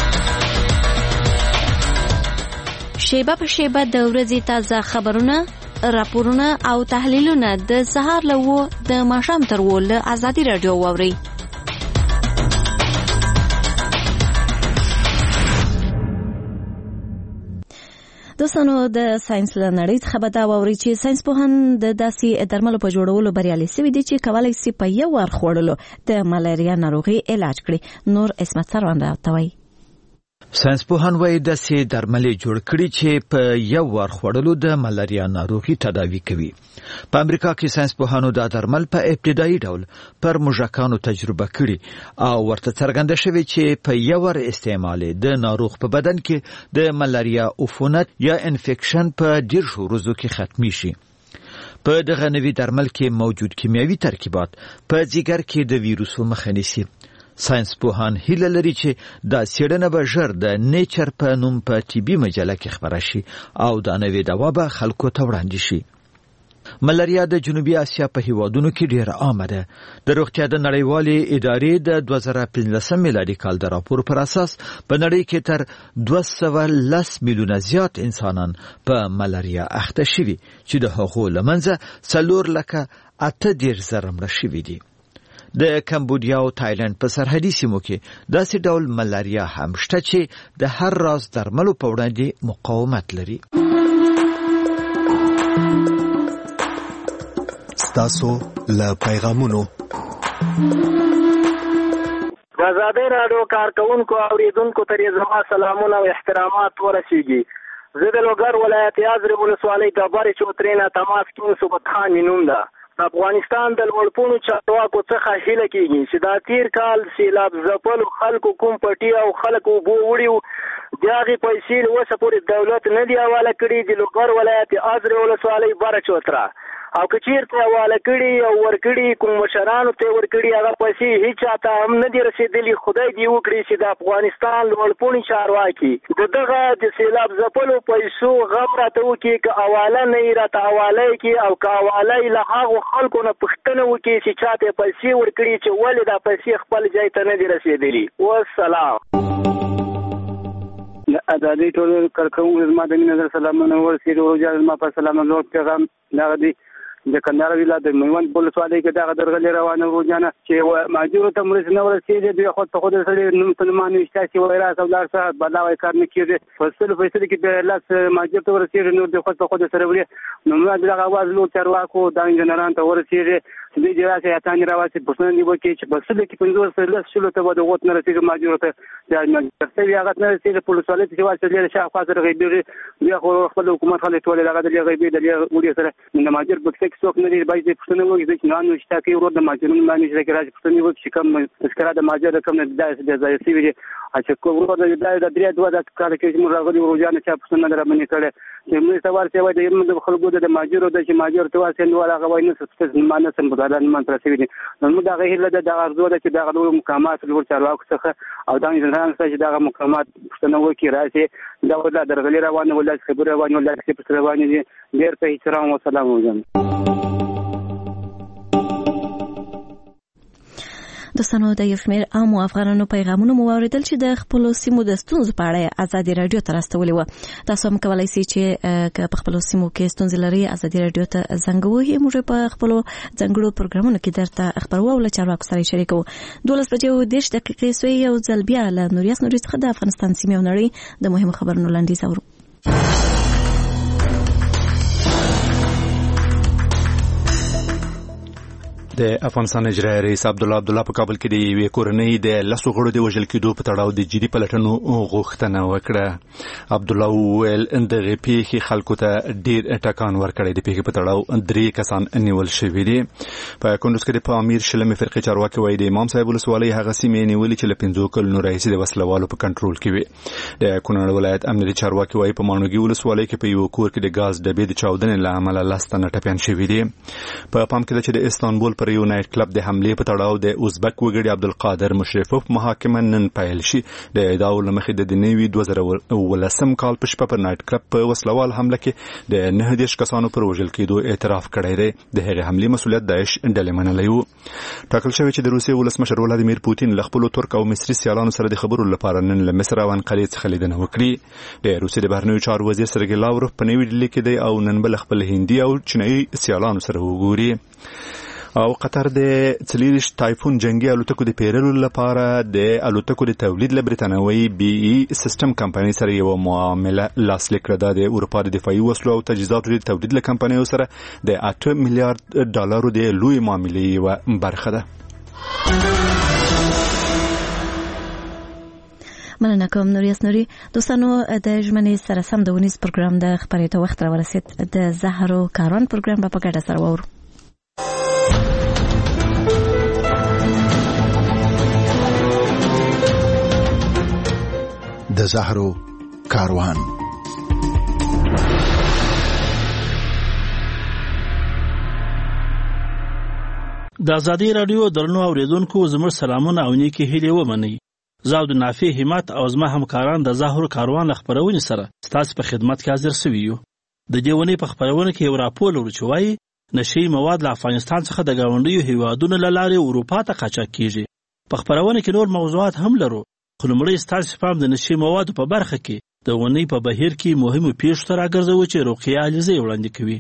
شیبه په شیبه د ورځې تازه خبرونه راپورونه او تحلیلونه د سهار له و د ماښام تر و له ازادي راډیو واورئ. دوستانو د ساينس له نړۍ څخه به دا واورئ چې ساينس پوهان د داسې درملو په جوړولو بریالي سوي دي چې کولی شي په یو وار خوړلو د ملاریا ناروغي علاج کړي. نور اسمت سروان راته وایي. ساينس پوهان وایي داسې درملې جوړ کړي چې په یو وار خوړلو د ملاریا ناروغي تداوي کوي. په امریکا کې ساينس پوهانو دا درمل په ابتدایي ډول پر موږکانو تجربه کړي او ورته څرګنده شوې چې په یو وار استعمال د ناروغ په بدن کې د ملاریا عفونت یا انفیکشن په ډیر ورځو کې ختمي شي. په دغه نوي درمل کې موجود کیمیاوي ترکیبات په ځیګر کې د ویروسو مخه نیسي. ساينس پوهان هیله لري چې دا څېړنه به ژر د نیچر په نوم په طبي مجله کې خپره شي او دا نوې دوا به خلکو ته وړاندې شي. ملاریا د جنوبي اسیا په هیوادونو کې ډېره عامه ده. د روغتیا د نړیوالې ادارې د دوه زره پنځلسم میلادي کال د راپور پر اساس په نړۍ کې تر دوه سوه لس میلیونه زیات انسانان په ملاریا اخته شوي چې د هغو له منځه څلور لکه اته دېرش زره مړه شوي دي. د کمبودیا او تایلند په سرحدي سیمو کې داسې ډول ملاریا هم شته چې د هر راز درملو په وړاندې مقاومت لري. ستاسو له پیغامونو ازادي راډیو کارکونکو او اوریدونکو ته زما سلامونه او احترامات ورسیږي. زه د لوګر ولایت یازر ولسوالۍ د باري چوترینا تماس کې صبح خان نوم ده. افغانستان د لوړپوړو چارواکو څخه هیله کیږي چې دا تیر کال سیلاب ځپلو خلکو کوم پټي او خلکو بو وړي دغه پیسې اوسه پورې دولت نه دی حواله کړي. د لوګر ولایت یازر ولسوالۍ باري چوترا او کچیر ته حواله کړي او ورکړي کوم مشرانو ته ورکړي هغه پیسې هیڅ چاته هم نه دي رسیدلي. خدای دی وکړي چې د افغانستان لوړپوړي چارواکي دغه د سیلاب ځپلو پیسو غم راته وکړي که حواله نه راته حواله کړي او که حواله له هغو خلکو نه پوښتنه وکړي چې چاته پیسې ورکړي چې ولې دا پیسې خپل ځای ته نه دي رسیدلي. والسلام. ازادي ټول کارکونکو زما د نظر سلامونه ورسېږي او جا زما په سلام نور پیغام دا دی د کندهار ولایت د میوند ولسوالۍ کې دغه درغلي روانه روزانه چې ماجور ته مرسته نه ورسېږي دوی خود ته خود سره مسلمانانو اشتاسي وایرا سولار سره بدلاوي کار نه کیږي. فصل فصل کې د لاس ماجور ته ورسېږي نو د خود ته خود سره وړي نو موږ دغه आवाज نو چارواکو د انجنيرانو ته ورسېږي چې دې جراسه اتانې راوځي پښتون دی وکي چې فصل کې پنځه سره لاس شلو ته د وخت نه رسېږي ماجور ته د ماجور هغه نه رسېږي په ولسوالۍ کې واسه لري شاو خاطر غیبي بیا خو خپل حکومت خلک ټول دغه د غیبي د وړي سره د ماجور بکسه څوک نه دی باید پښتون وګړي چې نن شته کې ورو د ماجرونو باندې چې راځي پښتون وګړي چې کوم اسکرا د ماجر کوم نه د ځای سی وی چې کوم د درې دوه د کال کې موږ راغلي ورجانه چې په سن درمنې کړي چې موږ سوال څه وایي د یمن خلکو د ماجر د چې ماجر ته واسه نو هغه وایي نو څه معنی سم بدلان من تر شوی دي نو دا غیر له د ارزو د چې د غوړو مقامات لور چارواکو څخه او دا انسان چې دا مقامات پښتنو کې راځي دا ولا درغلي روانه ولا خبره روانه ولا څه روانه دي ډیر په احترام او سلام وزم دوستانو د یو شمېر عامو افغانانو پیغامونه مو واوریدل چې د خپلو سیمو د ستونزو په اړه ازادي رادیو ته راستولي وو. تاسو هم کولی شئ چې که په خپلو سیمو کې ستونزې لرئ ازادي رادیو ته زنګ ووهئ. موږ په خپلو ځانګړو پروګرامونو کې درته خبرو او له چارواکو سره شریکو. دولس بجې او دېرش دقیقې سوې یو ځل بیا له نوریاس نوري څخه د افغانستان سیمې او نړۍ د مهمو خبرونو لنډیز اورو. د افغانستان اجرایي رئیس عبدالله عبدالله په کابل کې د یوې کورنۍ د لسو غړو د وژل کېدو په تړاو د جدي پلټنو غوښتنه وکړه. عبدالله وویل دغه پیښې خلکو ته ډېر ټکان ورکړی. د پیښې په تړاو درې کسان نیول شوي دي. په کندوز کې د پامیر شلمې فرقې چارواکي وایي د امام صاحب ولسوالۍ هغه سیمې نیولې چې له پنځو کلونو راهیسې د وسلوالو په کنټرول کې وي. د کونړ ولایت امنیتي چارواکي وایي په ماڼوګي ولسوالۍ کې په یو کور کې د ګاز ډبې د چاودنې له امله لس تنه ټپیان شوي دي. په پام کې ده چې د استانبول پر یو نایټ کلب د حملې په تړاو د ازبک وګړي عبدالقادر مشرفوف محاکمه نن پیل شي. د ادعاو له مخې د نوي دوه زره ولسم کال په شپه پر نایټ کلب په وسلوال حمله کې د نهه دېرش کسانو پر وژل کېدو اعتراف کړی دی. د هغې حملې مسؤلیت داعش ډلې منلی و. ټاکل شوی چې د روسیې ولسمشر ولادیمیر پوتین له خپلو ترک او مصري سیالانو سره د خبرو لپاره نن له مصر او انقرې څخه لیدنه وکړي. د روسیې د بهرنیو چارو وزیر سرګی لاوروف په نوي ډیلي کې دی او نن بل خپل هندي او چینایي سیالانو سره وګوري. او قطر د څلېرویشت تایفون جنگي الوتکو د پیرلو لپاره د الوتکو د تولید له برتانوي بي ای سیستم کمپنۍ سره یو معامله لاسلیک کړه. د اروپا د دفاعي وسلو او تجهیزاتو د تولید له کمپنیو سره د اته میلیارډ ډالرو د لوی معاملې یوه برخه ده. مننه کوم نوریاس نوري. دوستانو د ژمنې سره سم د ونیز پروګرام د خبرېدو وخت راورسید. د زهرو کاروان پروګرام په ګډه سره وورو. د زهرو کاروان. د ازادي رادیو درنو اوریدونکو زموږ سلامونه او نیکی هیلې ومنئ. زه او د نافع همت او زما همکاران د زهرو کاروان خبرونې سره ستاسو په خدمت کې حاضر سوي یو. د دې ونې په خبرونه کې یو راپور لرو چې وایي نشي مواد له افغانستان څخه د ګاونډیو هیوادونو له لارې اروپا ته قاچاق کیږي. په خبرونه کې نور موضوعات هم لرو. خو لومړی ستاسو پام د نشي موادو په برخه کې د ونې په بهیر کې مهمو پیښو ته راګرځوو چې روقیه علیزی وړاندې کوي.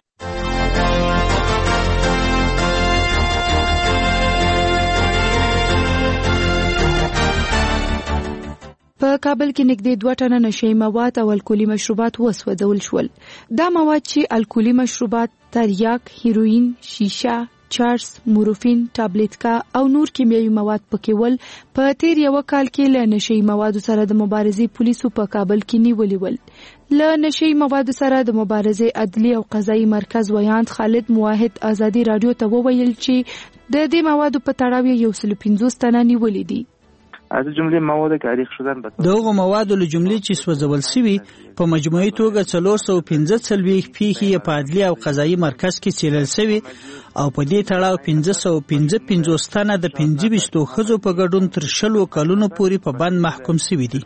په کابل کې نږدې دوه ټنه نشي مواد او الکولي مشروبات وسوځول شول. دا مواد چې الکولي مشروبات تریاک، هیروین، شیشه، چارس، مورفین، ټابلیټکا او نور کیمیاوي مواد پکې ول. په تیر یو کال کې له نشي موادو سره د مبارزې پولیسو په کابل کې نیولي ول. له نشي موادو سره د مبارزې عدلي او قضایي مرکز ویاند خالد موحد ازادي رادیو ته وویل چې د دې موادو په تړاو یو سل پنځوس تنه نیولي دي. از جمله مواد تاریخ شدن به دغه مواد له جملې چې سوځول شوي په مجموعي توګه څلور سوه پنځه څلوېښت پیښې په عدلي او قضایي مرکز کې څیړل شوي او په دې تړاو پنځه سوه پنځه پنځوس تنه د پنځه ویشتو ښځو په ګډون تر شلو کلونو پورې په بند محکوم شوي دي.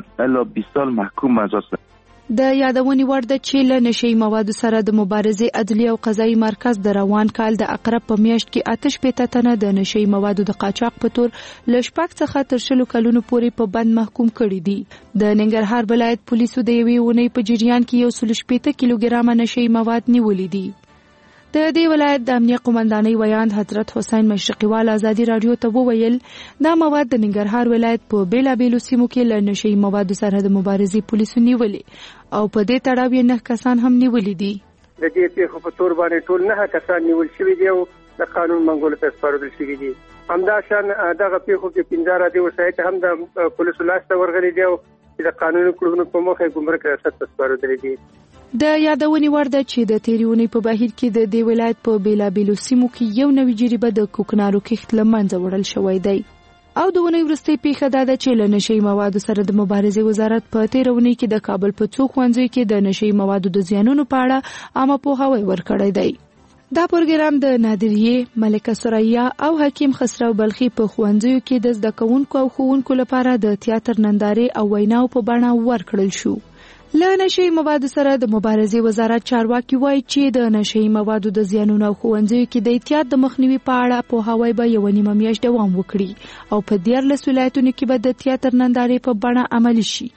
د یادونې وړ ده چې له نشي موادو سره د مبارزې عدلي او قضایي مرکز د روان کال د اقرب په میاشت کې آتش پېته تنه د نشي موادو د قاچاق په تور له شپږ څخه تر شلو کلونو پورې په بند محکوم کړي دي. د ننګرهار ولایت پولیسو د یوې اونۍ په جریان کې یو سل شپېته کیلوګرامه نشي مواد نیولي دي. د دې ولایت د امنیه قومندانۍ ویاند حضرت حسین مشرقیوال ازادي رادیو ته وویل دا مواد د ننګرهار ولایت په بیلابیلو سیمو کې له نشي موادو سره د مبارزې پولیسو نیولي او په دې تړاو یې نه کسان هم نیولي دي. د دې پیښو په تور باندې ټول نه کسان نیول شوي دي او د قانون منګولو ته سپارل شوي دي. همداشان دغه پیښو کې پنځه راډیو وسایط هم د پولیسو لاسته ورغلي دي او د قانوني کړنو په مخه ګمرک ریاست ته سپارل دي. د یادونې وړ ده چې د تیریونی په بهیر کې د دې ولایت په بیلابیلو سیمو کې یو نوی جریبه د کوکنارو کښت له منځه وړل شوی دی. او د ونې وروستۍ پیښه دا ده چې له نشي موادو سره د مبارزې وزارت په تیر ونې کې د کابل په څو ښوونځیو کې د نشي موادو د زیانونو په اړه عامه پوهاوی ورکړی دی. دا پروګرام د نادریه، ملکه ثریا او حکیم خسرو بلخي په ښوونځیو کې د زده کوونکو او ښوونکو لپاره د تیاتر نندارې او ویناو په بڼه ورکړل شو. له نشي موادو سره د مبارزې وزارت چارواکي وایي چې د نشي موادو د زیانونو او ښوونځیو کې د احتیاط د مخنیوي په اړه پوهاوی به یوه نیمه میاشت دوام وکړي او په دیارلس ولایتونو کې به د تیاتر نندارې په بڼه عملي شي.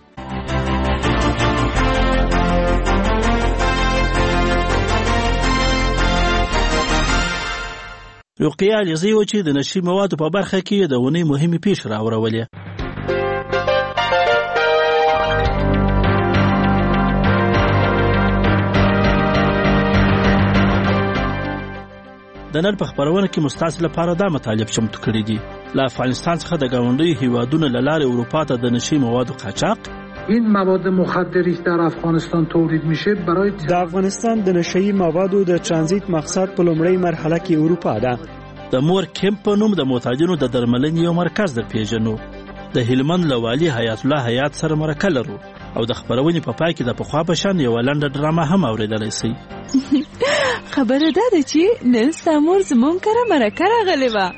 رقیه علیزی و چې د نشي موادو په برخه کې د ونې مهمې پیښې راوړولې. د نن په خبرونه کې مستعصل لپاره دا مطالب چمتو کړي دي. له افغانستان څخه د گاونډي هیوادونو له لارې اروپا ته د نشي موادو قاچاق. این مواد مخدری که در افغانستان تولید میشه برای د افغانستان د نشئی موادو د ترانزیت مقصد په لومړی مرحله کې اروپا ده. د مور کمپ په نوم د معتادینو د درملنې یو مرکز در پیژنو. د هلمند له والي حیات الله حیات سره مرکه لرو او د خبرونې په پای کې د پخوا په شان یوه لنډه ډرامه هم اورېدلی سئ. خبره دا ده چې نن ستا مور زموږ کره مرکه راغلې وه.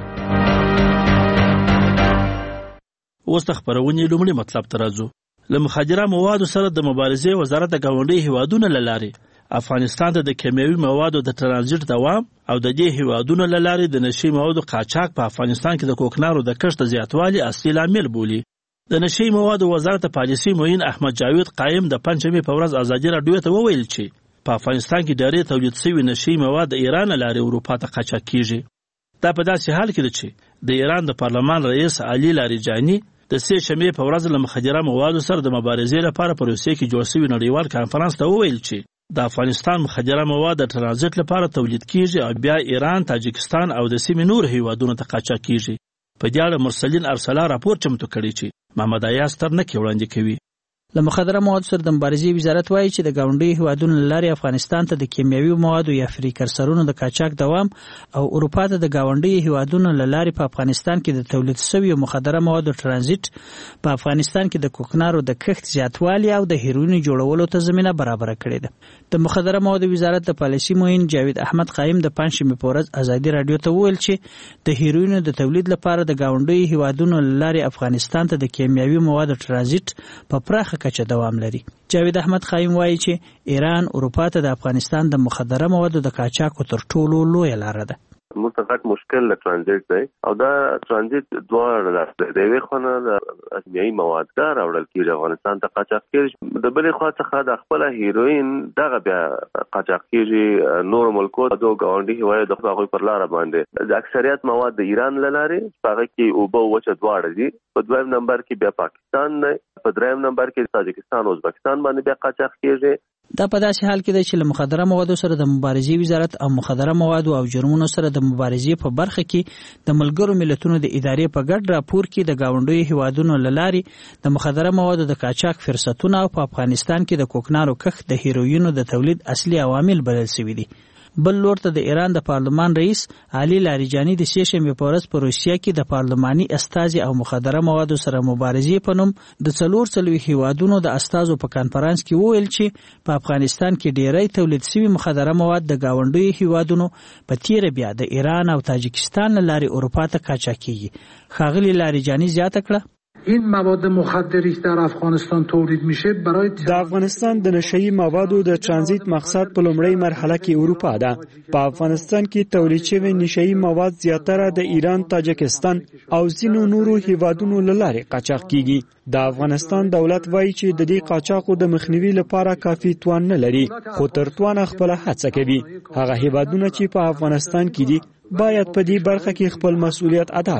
اوس د خبرونې لومړي مطلب ته راځو. له مخدره موادو سره د مبارزې وزارت د ګاونډي هیوادونو له لارې افغانستان ته د کیمیاوي موادو د ترانزیت دوام او د دې هیوادونو له لارې د نشي موادو قاچاق په افغانستان کې د کوکنارو د کښت زیاتوالي اصلي لامل بولي. د نشي موادو وزارت پالیسي معین احمد جاوید قایم د پنځمې په ورځ ازادي راډیو ته وویل چې په افغانستان کې ډېرې تولید شوي نشي مواد د ایران له لارې اروپا ته قاچاق کیږي. دا په داسې حال کې ده چې د ایران د پارلمان رئیس علي لاریجاني د سې شنبې په ورځ له مخدره موادو سره د مبارزې لپاره په روسیې کې جوړ شوي نړیوال کانفرانس ته وویل چې د افغانستان مخدره مواد د ترانزیت لپاره تولید کیږي او بیا ایران، تاجکستان او د سیمې نور هیوادونو ته قاچاق کیږي. په دې اړه مرسلین ارسلا راپور چمتو کړی چې محمد ایاز ترنکي وړاندې کوي. له مخدره موادو سره د مبارزې وزارت وایي چې د ګاونډي هیوادونو له لارې افغانستان ته د کیمیاوي موادو یا فریکرسرونو د قاچاق دوام او اروپا ته د ګاونډي هیوادونو له لارې په افغانستان کې د تولید شویو مخدره موادو ترانزیت په افغانستان کې د کوکنارو د کښت زیاتوالي او د هیروین جوړولو ته زمینه برابره کړې ده. د مخدره موادو وزارت د پالیسي معین جاوید احمد قایم د پنځمې په ورځ ازادي راډیو ته وویل چې د هیروین د تولید لپاره د ګاونډي هیوادونو له لارې افغانستان ته د کیمیاوي موادو ترانزیت په پراخه کچه دوام لري. جاوید احمد قایم وایي چې ایران اروپا ته د افغانستان د مخدره موادو د قاچاق تر ټولو لویه لاره ده. متغټ مشکل له ترانزیت دی او دا ترانزیت دوه د یوې خونه د کیمیاوي مواد دا راوړل کېږي افغانستان ته قاچاق کېږي، د بلې خوا څخه د خپله هیروین دغه بیا قاچاق کېږي نورو ملکو ته د ګاونډي هیوادونو د هغوی پر لاره باندې. د اکثریت مواد د ایران له لارې په هغه کې اوبه وچه دواړه دي. په دویم نمبر کې بیا پاکستان دی، په دریم نمبر کې تاجکستان او ازبکستان باندې بیا قاچاق کېږي. دا په داسې حال کې دی چې له مخدره موادو سره د مبارزې وزارت او مخدره موادو او جرمونو سره د مبارزې په برخه کې د ملګرو ملتونو د ادارې په ګډ راپور کې د ګاونډیو هیوادونو له لارې د مخدره موادو د قاچاق فرصتونه او په افغانستان کې د کوکنارو کښت د هیروینو د تولید اصلي عوامل بلل شوي دي. بل لور ته د ایران د پارلمان رئیس علي لاریجاني د سې شنبې په ورځ په روسیه کې د پارلماني استازي او مخدره موادو سره مبارزې په نوم د څلور څلوېښت هیوادونو د استازو په کانفرانس کې وویل چې په افغانستان کې ډیری تولید شوي مخدره مواد د ګاونډیو هیوادونو په تیره بیا د ایران او تاجکستان له لارې اروپا ته قاچاق کیږي. ښاغلي لاریجاني زیاته کړه این مواد مخدری که در افغانستان تولید میشه برای د افغانستان د نشئی موادو د ترانزیت مقصد په لومړی مرحله کې اروپا ده. په افغانستان کې تولید شوی نشئی مواد زیاتره د ایران، تاجکستان او ځینو نورو هیوادونو له لارې قاچاق کیږي. د افغانستان دولت وایي چې د دې قاچاقو د مخنیوي لپاره کافي توان نه لري، خو تر توانه خپله هڅه کوي. هغه هیوادونه چې په افغانستان کې دي باید په دې برخه کې خپل مسؤلیت ادا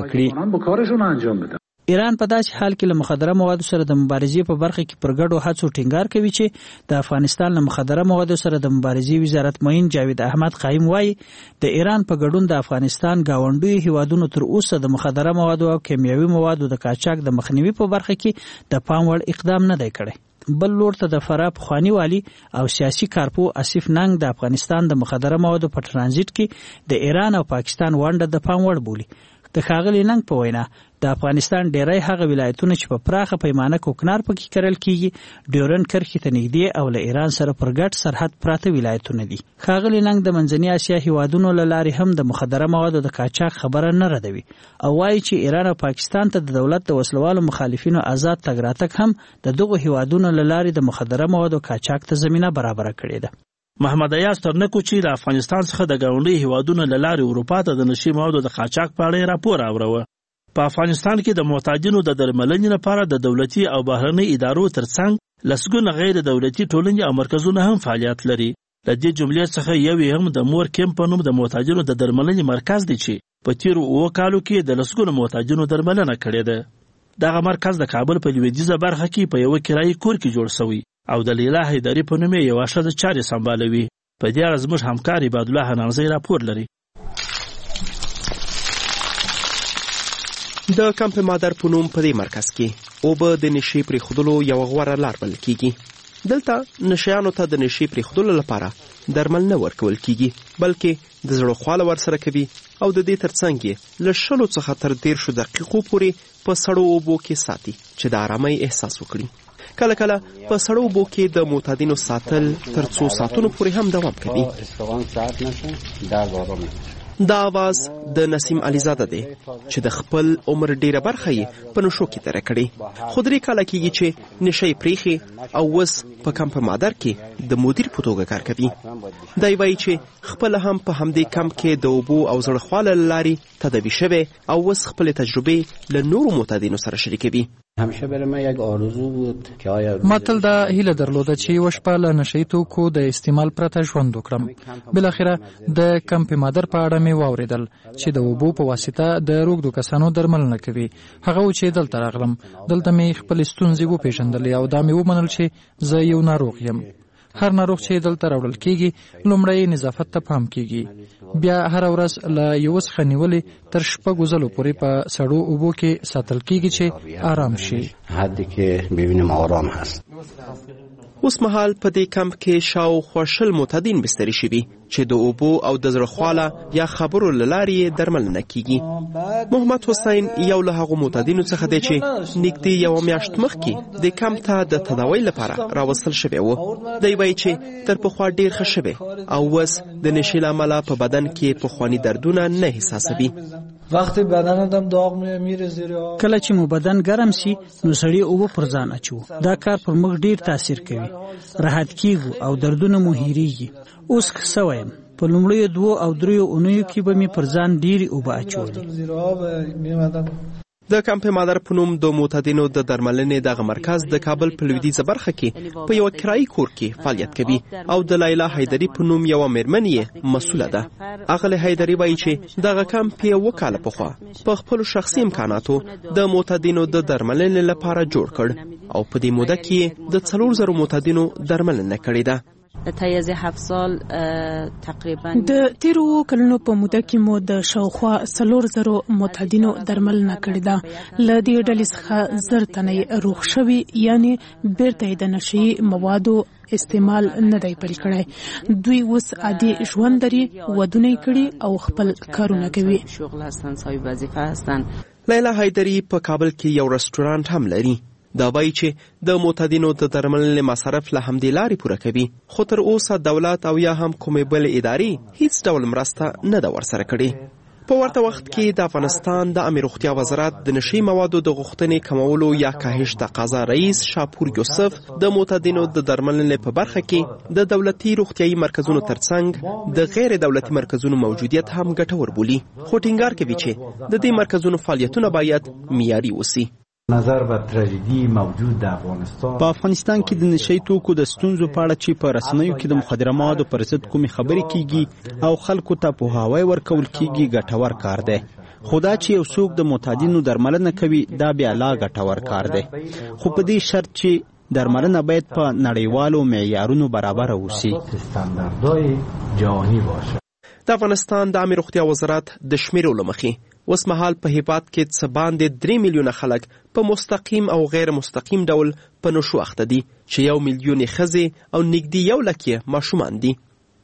کړي. ایران په داسې حال کې له مخدره موادو سره د مبارزې په برخه کې پر ګډو هڅو ټینګار کوي چې د افغانستان له مخدره موادو سره د مبارزې وزارت معین جاوید احمد قایم وایي د ایران په ګډون د افغانستان ګاونډیو هیوادونو تر اوسه د مخدره موادو او کیمیاوي موادو د قاچاق د مخنیوي په برخه کې د پام وړ اقدام نه دی کړی. بل لور ته د فراه پخواني والي او سیاسي کارپو اسیف ننګ د افغانستان د مخدره موادو په ترانزیت کې د ایران او پاکستان ونډه د پام وړ بولي. د ښاغلي ننګ په وینا د افغانستان ډیری هغه ولایتونه چې په پراخه پیمانه کوکنار پکې کرل کیږي ډیورن کرښې ته نږدې او له ایران سره پر ګډ سرحد پراته ولایتونه دي. ښاغلي ننګ د منځنۍ اسیا هیوادونو له لارې هم د مخدره موادو د قاچاق خبره نه ردوي او وایي چې ایران او پاکستان ته د دولت د وسلوالو مخالفینو آزاد تګ راتګ هم د دغو هیوادونو له لارې د مخدره موادو قاچاق ته زمینه برابره کړې ده. محمد ایاز ترنکو چې د افغانستان څخه د ګاونډي هیوادونو له لارې اروپا ته د نشي موادو د قاچاق په اړه راپور اوروه. په افغانستان کې د معتادینو د درملنې لپاره د دولتي او بهرنۍ ادارو ترڅنګ لسګونه غیر دولتي ټولنې او مرکزونه هم فعالیت لري. له دې جملې څخه یو یې هم د مور کیمپ په نوم د معتادینو د درملنې مرکز دی چې په تیرو اووه کالو کې د لسګونو معتادینو درملنه کړې ده. دغه مرکز د کابل په لویدیځه برخه کې په یوه کرایي کور کې جوړ شوی او د لیلا حیدري په نوم یې یوه ښځه چارې سمبالوي. په دې اړه زموږ همکار عبادالله حنانزی راپور لري. د کمپ مادر په نوم په دې مرکز کې اوبه د نشي پرېښودلو یوه غوره لار بلل کیږي. دلته نشیانو ته د نشي پرېښودلو لپاره درمل نه ورکول کیږي بلکې د زړه خواله ورسره کوي او د دې ترڅنګ یې له شلو څخه تر دیرشو دقیقو پورې په سړو اوبو کې ساتي چې د آرامۍ احساس وکړي. کله کله په سړو اوبو کې د معتادینو ساتل تر څو ساعتونو پورې هم دوام کوي. دا आवाज د نسیم علیزاده دی چې د خپل عمر ډیره برخه یې په نشو کې تېره کړې خو درې کاله کېږي چې نشه یې پرېښې او اوس په کمپ مادر کې د مدیر په توګه کار کوي. دی وایي چې خپله هم په همدې کمپ کې د اوبو او زړه خواله له لارې تداوي شوی او اوس خپلې تجربې له نورو معتادینو سره شریکوي. همیشه برای من یک آرزو بود که آیا ما تل دا هیله درلوده چې یوه شپه له نشهیي توکو د استعمال پرته ژوند وکړم. بالاخره د کمپ مادر په اړه مې واورېدل چې د اوبو په واسطه د روږدو کسانو درملنه کوي. هغه و چې دلته راغلم. دلته مې خپلې ستونزې وپېژندلې او دا مې ومنل چې زه یو ناروغ یم. هر ناروغ چې دلته راوړل کیږي لومړی نظافت ته پام کیږي بیا هر ورځ له یو څخه نیولې تر شپږو ځلو پورې په سړو اوبو کې ساتل کیږي چې آرام شي. حدی که ببینیم آرام هست. اوس مهال په دې کمپ کې شاوخوا شل معتادین بستري شوي چې د اوبو او د زړه خواله یا خبرو له لارې درملنه کیږي. محمد حسین یو له هغو معتادینو څخه دی چې نږدې یوه میاشت مخکې د کمپ ته د تداوۍ لپاره راوستل شوی و. دی وایي چې تر پخوا ډېر ښه شوی او اوس د نشې له امله په بدن کې پخواني دردونه نه احساسوي. وقتی بدن آدم داغ میره زیر آب کله چې مو بدن ګرم سي نو سړی اوبه پر ځان اچو. دا کار پر موږ ډیر تاثیر کوي. راحت کیږو او دردونه مو هېریږي. اوس ښه وایم په لومړیو دوو او دریو اونیو کې به مې پر ځان ډیرې اوبه اچولې. د کمپ مادر په نوم د معتادینو د درملنې دغه مرکز د کابل په لویدیځه برخه کې په یوه کرایي کور کې فعالیت کوي او د لیلا حیدري په نوم یوه میرمن یې مسؤله ده. اغلې حیدري وایي چې دغه کمپ یې اووه کاله پخوا په خپلو شخصي امکاناتو د معتادینو د درملنې لپاره جوړ کړ او په دې موده کې د څلور زرو معتادینو درملنه کړې ده. تایز هفت سال تقریبا د تیرو کلونو په موده کې مو د شاوخوا څلور زرو معتادینو درملنه کړې ده. له دې ډلې څخه زر تنه روغ شوي یعنی بیرته د نشهیي موادو استعمال نه دی پیل کړی. دوی اوس عادي ژوند لري ودونه کړي او خپل کارونه کوي. شغل هستن صاحب وظیفه هستن. لیلا حیدري په کابل کې یو رستورانت هم لري. دا وایي چې د معتادینو د درملنې مصرف له همدې لارې پوره کوي خو تر اوسه دولت او یا هم کومې بلې ادارې هیڅ ډول مرسته نه ده ورسره کړې. په ورته وخت کې د افغانستان د عامې روغتیا وزارت د نشي موادو د غوښتنې کمولو یا کاهش تقاضا رئیس شاپور یوسف د معتادینو د درملنې په برخه کې د دولتي روغتیایي مرکزونو ترڅنګ د غیر دولتي مرکزونو موجودیت هم ګټور بولي خو ټینګار کوي چې د دې مرکزونو فعالیتونه باید معیاري وسي. نظر به تراژدي موجود د افغانستان په افغانستان کې د نشهیي توکو د ستونزو په اړه چې په رسنیو کې د مخدره موادو پر ضد کومې خبرې کیږي او خلکو ته پوهاوی ورکول کیږي ګټور کار دی. خو دا چې یو څوک د معتادینو درملنه کوي دا بیا لا ګټور کار دی خو په دې شرط چې درملنه باید په نړیوالو معیارونو برابر اوسي. استانداردهای جهانی باشه. د افغانستان د عامې روغتیا وزارت د شمیرو له مخې اوس مهال په هیواد کې څه باندې درې میلیونه خلک په مستقیم او غیر مستقیم ډول په نشو اخته دي چې یو میلیون ښځې او نږدې یو لک یې ماشومان دي.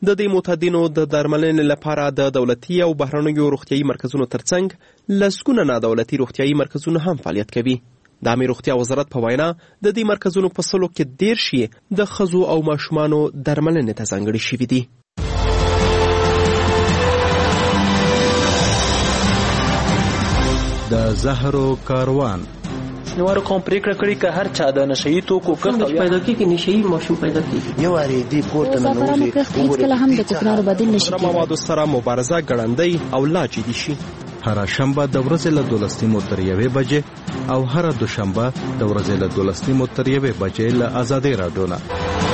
د دې معتادینو د درملنې لپاره د دولتي او بهرنیو روغتیايي مرکزونو ترڅنګ لسګونه نادولتي روغتیايي مرکزونه هم فعالیت کوي. د عامه روغتیا وزارت په وینا د دې مرکزونو په سلو کې دېرش یې د ښځو او ماشومانو درملنې ته ځانګړي شوي دي. د زهرو کاروان نوارو کوم پریکړه کړې که هر چا د نشئی توکو کښت پیدا کیږي نشئی ماشوم پیدا کیږي. یو اړ دې پورته نه نوځي هیڅ کله هم د کوکنارو بدیل نشي کېدای. موادو سره مبارزه ګړندۍ او لا جدي شي. هر شنبه د ورځې له دولسنیمو تر یوې بجې او هر دوشنبه د ورځې له دولسنیمو تر یوې بجې له آزادۍ راډیو نه.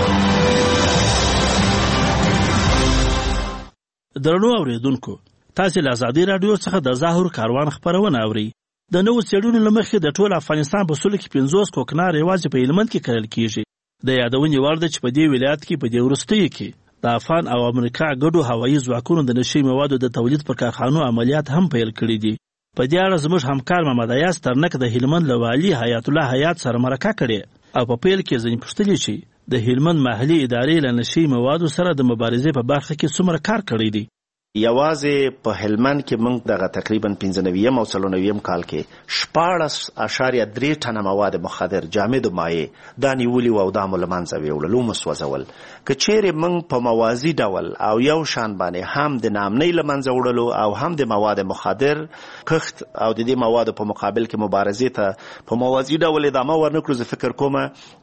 درنو اوریدونکو، تاسو له آزادۍ راډیو څخه د ظاهر کاروان خبرونه اورئ. د نوو څېړنو له مخې د ټول افغانستان په سلو کې پنځوس کوکنار یوازې په هلمند کې کرل کیږي. د یادونې وړ ده چې په دې ولایت کې په دې وروستیو کې د افغان او امریکا ګډو هوایي ځواکونو د نشي موادو د تولید پر کارخانو عملیات هم پیل کړي دي. په دې اړه زموږ همکار محمد ایاز ترنک د هلمند له والي حیات الله حیات سره مرکه کړې او په پیل کې ځینې پوښتلې چې د هلمند محلي ادارې له نشي موادو سره د مبارزې په برخه کې څومره کار کړی دی. یوازې په هلمند کې موږ دغه تقریبا پنځه نویم او څلور نویم کال کې شپاړس اعشاریه درې ټنه مواد مخدر جامد و مایع دا نیولي او دا مو له منځه ویوړل او مسوځول. که چیرې موږ په موازي ډول او یو شان باندې هم د نامنۍ له منځه وړلو او هم د مواد مخدر کښت او د دې موادو په مقابل کې مبارزې ته په موازي ډول ادامه ورنکړو، زه فکر کوم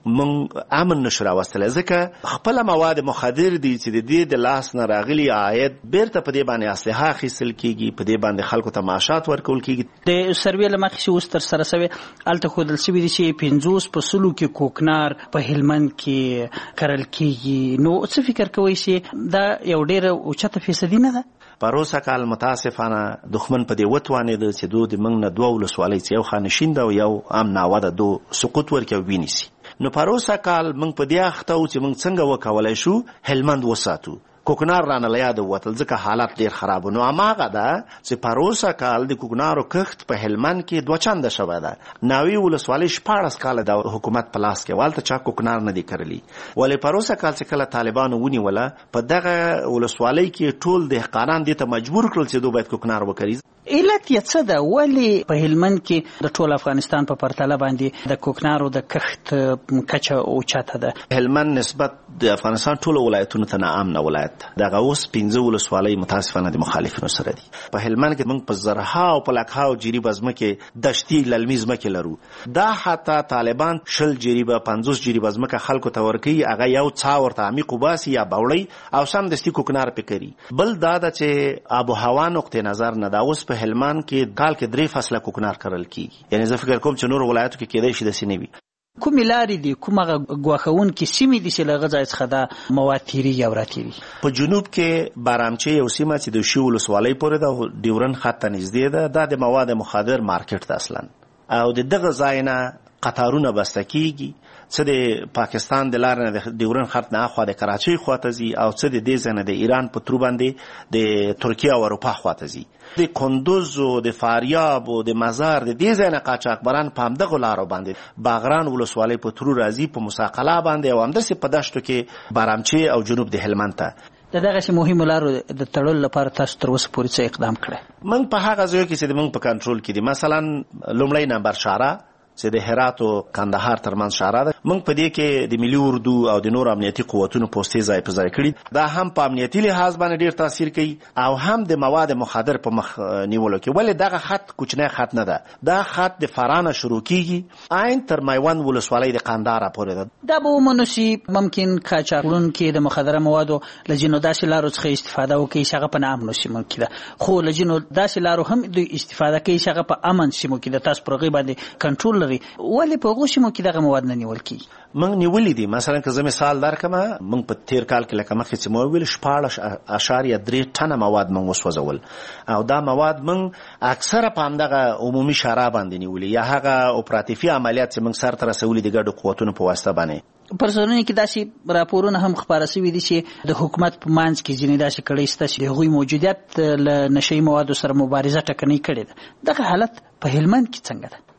موږ امن نشو راوستلی، ځکه خپله مواد مخدر دي چې د دې د لاس نه راغلي عاید بیرته په دې باندې اصلحه اخیستل کیږي، په دې باندې خلکو ته معاشات ورکول کیږي. د سروې له مخې چې اوس ترسره شوی هلته ښودل شوي دي چې پنځوس په سلو کې کوکنار په هلمند کې کرل کیږي. نو څه فکر کوئ چې دا یو ډېره اوچته فیصدي نه ده؟ پروسه کال متاسفانه دښمن په دې وتوانېده چې دو د موږ نه دوه ولسوالۍ چې یو خانشین ده او یو امناوه ده دو سقوط ورکړي او ونیسي. نو پروسه کال موږ په دې اخته وو چې موږ څنګه وکولی شو هلمند وساتو. کوکنار رانه له یاده ووتل ځکه حالات ډېر خراب و. نو هماغه ده چې پروسه کال د کوکنارو کښت په هلمند کې دوه چنده شوی ده. ناوې ولسوالۍ شپاړس کاله د حکومت په لاس کې والته چا کوکنار نه دي کرلی، ولې پروسه کال چې کله طالبانو ونیوله په دغه ولسوالۍ کې ټول دهقانان دې ته مجبور کړل چې دوی باید کوکنار وکړي. علت یې څه ده؟ ولې په هلمند کې د ټول افغانستان په پرتله باندې د کوکنارو د کښت کچه اوچته ده؟ هلمند نسبت د افغانستان ټولو ولایتونو ته ناامنه ولایت ده. دغه اوس پنځه ولسوالۍ متاسفانه د مخالفینو سره دي. په هلمند کې موږ په زرها او په لکها او جریبه ځمکې دشتي للمي ځمکې لرو. دا حتی طالبان شل جریبه پنځوس جریبه ځمکه خلکو ته ورکوي، هغه یو څا ورته عمیق وباسي یا بوړی او سمدستي کوکنار پې کوي. بل دا ده چې آب و هوا نقطې نظر نه دا اوس په هلمند کې کال کې درې فصله کوکنار کرل کیږي. یعنې زه فکر کوم چې نور ولایتو کې کېدای شي داسې نه وي. کومې لارې دي، کومه ګواښونکې سیمې دي چې له هغه ځای څخه دا مواد تیریږي او راتیریږي؟ په جنوب کې بارامچی یو سیمه چې د شي ولسوالۍ پورې ده، ډیورن خط ته نږدې ده، دا د مواد مخدر مارکیټ ده اصلا، او د دغه ځای نه قطارونه بسته کیږي، څه د پاکستان د لارې نه د ډیورن خط نه اخوا د کراچۍ خواته ځي او څه د دې ځای نه د ایران په ترو باندې د ترکیه او اروپا خواته ځي. د کندوز او د فاریاب او د مزار د دې ځای نه قاچاقبران په همدغو لارو باندې باغران ولسوالۍ په ترو راځي، په مساقله باندې او همداسې په دشتو کې بارامچی او جنوب د هلمند ته. د دغسې مهمو لارو د تړلو لپاره تاسو تر اوسه پورې څه اقدام کړی؟ موږ په هغه ځایو کې چې موږ په کنټرول کې دي، مثلا لومړی نمبر شاره چې د هرات او کندهار ترمنځ شاره ده، موږ په دې کې د ملي اردو او د نور امنیتي قوتونو پوستې ځای په ځای کړي. دا هم په امنیتي لحاظ باندې ډیر تاثیر کوي او هم د مواد مخدر په مخ نیولو کې. ولې دغه خط کوچنی خط نه ده، دا خط د فرانه شروع کیږي عین تر میوند ولسوالۍ د قندهار پورې ده. دا به ومنو چې ممکن قاچاقونکي د مخدره موادو له ځینو داسې لارو څخه استفاده وکړي چې هغه په ناامنو سیمو کې ده، خو له ځینو داسې لارو هم دوی استفاده کوي چې هغه په امن سیمو کې ده. تاسو پر هغې باندې کنټرول لري، ولې په هغو سیمو کې دغه مواد نه نیول کیږي؟ موږ نیولي دي. مثلا که زه مثال درکړم، موږ په تیر کال کې لکه مخکې چې مو وویل شپاړس اعشاریه درې ټنه مواد موږ وسوځول، او دا مواد موږ اکثره په همدغه عمومي شارع باندې نیولي یا هغه اپراتیفي عملیات چې موږ سرته رسولي د ګډو قوتونو په واسطه باندې. پر ځانونو کې داسې راپورونه هم خپاره شوي دي چې د حکومت په منځ کې ځینې داسې کړۍ شته چې د هغوی موجودیت له نشهیي موادو سره مبارزه ټکنۍ کړې ده. دغه حالت په هلمند کې څنګه ده؟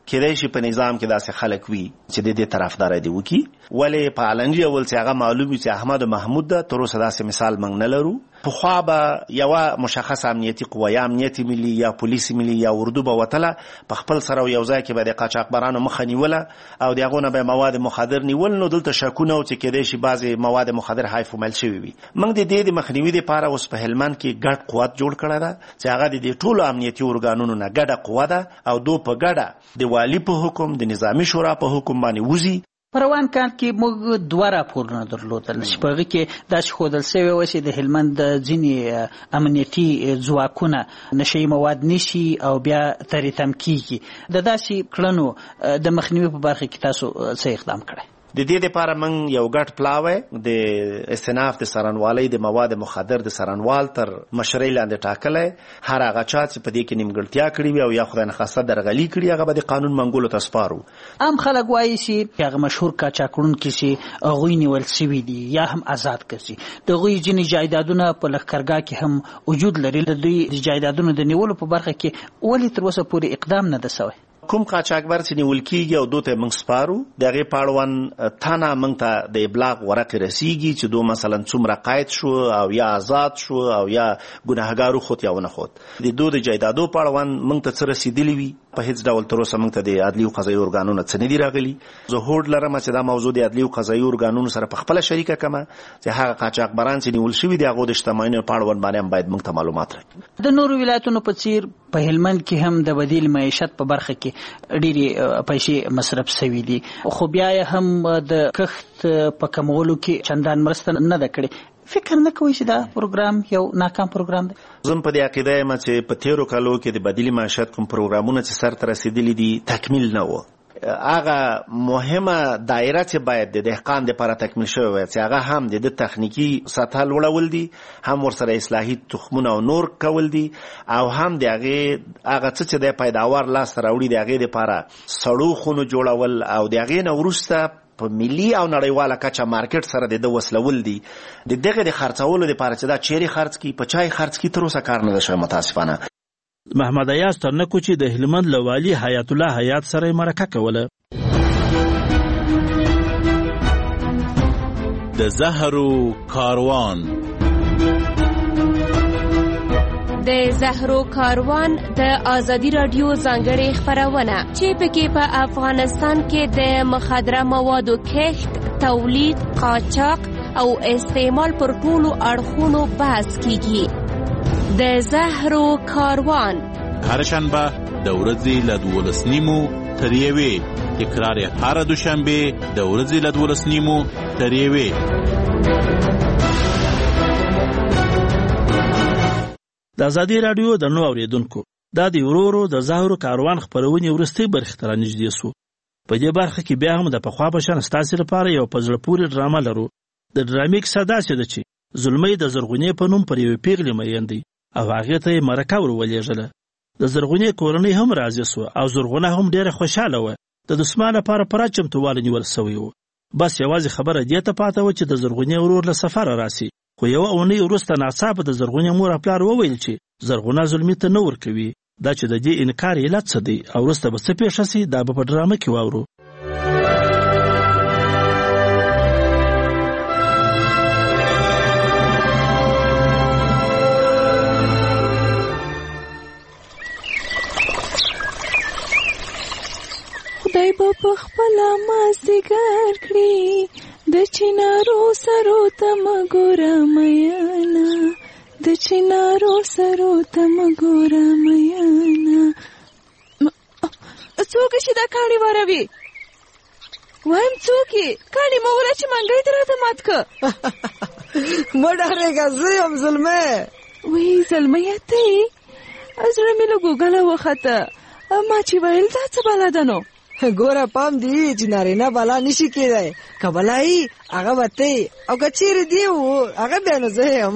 کېدای شي په نظام کې داسې خلک وي چې د دې طرفدار دي وکي ولې په علنجي اول چې هغه معلومي چې احمد محمود ده تر اوسه داسې مثال موږ نه لرو. پخوا به یوه مشخص امنیتي قوه یا امنیتي ملي یا پولیس ملي یا اردو به وتله په خپل سره یو ځای کې به د قاچاقبرانو مخه نیوله او د هغو نه به مواد مخدر نیول. نو دلته شکونه و چې کېدای شي بعضې مواد مخدر هایف ومل شوي وي. موږ د دې د مخنیوي دپاره اوس په هلمند کې ګډ قوت جوړ کړی ده چې هغه د دې ټولو امنیتي ارګانونو نه ګډه قوه ده او دو په ګډه د والي په حکم د نظامي شورا په حکم باندې وځي. په روان کال کې موږ دوه راپورونه درلودل چې په هغې کې داسې ښودل سوی وه چې د هلمند ځینې امنیتي ځواکونه نشهیي مواد نیسي او بیا ترې تم کېږي. د داسې کړنو د مخنیوي په برخه کې تاسو څه اقدام کړی؟ د دې لپاره موږ یو ګډ پلاوی د استناف د څارنوالۍ د مواد مخدر د څارنوال تر مشرۍ لاندې ټاکلی. هر هغه چا چې په دې کې نیمګړتیا کړې وي او یا خدای نخواسته درغلي کړي هغه به د قانون منګولو ته سپارو. عام خلک وایي چې هغه مشهور قاچاقړونکي چې هغوی نیول سوي دي یا هم آزاد کړي د هغوی ځینې جایدادونه په لښکرګاه کې هم وجود لري. د دوی د جایدادونو د نیولو په برخه کې ولې تر اوسه پورې اقدام نه ده سوی؟ کوم قاچاقبر چې نیول کېږي او دوی ته موږ سپارو د هغې په اړوند تنه موږ ته د ابلاغ ورقې رسیږي چې دو مثلا څومره قید شو او یا آزاد شو او یا ګناهګار وخوت یا ونه خوت. د دو د جایدادو په اړوند موږ ته څه رسېدلي وي په هیڅ ډول تر اوسه موږ ته د عدلي او قضایي ارګانونو څه نه دي راغلي. زه هوډ لرم چې دا موضوع د عدلي او قضایي ارګانونو سره په خپله شریکه کړم چې هغه قاچاقبران چې نیول شوي دي هغو د شتمنیو په اړوند باندې هم باید موږ ته معلومات راکړي. د نورو ولایتونو په څیر په هلمند کې هم د بدیل معیشت په برخه کې ډېرې پیسې مصرف سوي دي خو بیا یې هم د کښت په کمولو کې چندان مرسته نه ده کړې. فکر نه کوئ چې دا پروګرام یو ناکام پروګرام دی؟ زه په دې عقیده یم چې په تېرو کالو کې د بدیلي معیشت کوم پروګرامونه چې سرته رسېدلي دي تکمیل نه و. هغه مهمه دایره چې باید د دهقان دپاره تکمیل شوی وای چې هغه هم د تخنیکي سطح لوړول دي هم ورسره اصلاحي تخمونه او نور کول دي او هم د هغې هغه څه چې د پیداوار لاسته راوړي د هغې دپاره سړو خونو جوړول او د هغې نه وروسته په ملي او نړیواله کچه مارکیټ سره د ده وسلول دي. د دغې د خرڅولو دپاره چې دا چیرې خرڅ کړي په چای خرڅ کړي تر اوسه کار نه ده شوی متاسفانه. محمد ایاز ترنکو چې د هلمند له والي حیات الله حیات سره مرکه کوله. د زهرو کاروان د زهرو کاروان د ازادي رادیو ځانګړې خپرونه چې پکې په افغانستان کې د مخدره موادو کښت، تولید، قاچاق او استعمال پر ټولو اړخونو بحث کیږي. د زهرو کاروان هر شنبه د ورځې له دولس نیمو تر یوې، تکرار یې هر دوشنبه د ورځې له دولس نیمو تر یوې. د ازادي رادیو د نو اوریدونکو دا د ورورو د زهرو کاروان خپرونې وروستۍ برخې ته رانږدې سو. په دې برخه کې بیا هم د پخوا په شان ستاسې لپاره یو په زړه پورې ډرامه لرو. د ډرامې کیسه داسې ده چې زلمۍ د زرغونې په نوم پر یوې پیغلې مین دی او هغې ته یې مرکه ور ولېږله. د زرغونې کورنۍ هم راضي سوه او زرغونه هم ډېره خوشحاله وه. د دسمال لپاره پوره چمتووالی نیول سوی و. بس یوازې خبره دې ته پاته وه چې د زرغونې ورور له سفره راسي. خو یوه اونۍ وروسته ناڅاپه د زرغونې مور او پلار وویل چې زرغونه زلمي ته نه ورکوي. دا چې د دې انکار علت څه دی او وروسته به څه پېښه سي دا به په ډرامه کې واورو. خدای به پخپله مازدیګر کړي د چنارو سرو ته مګوره میانه، د چنارو سرو ته مګوره میانه. څوک چې دا کاڼي واروي؟ وایم څوک یې؟ کاڼي مه وره چې منګی دې راته مات که. مه ډارېږه، زه یم زلمی. وی زلمیه ته یې؟ زړه مې له ګوګله وخته. ما چې ویل دا څه بلا ده نو؟ ګوره پام دی چې نارینه بلا نشي کېدی، که بلا یي هغه به ته او که چیرې دی و هغه بیا نو زه یم.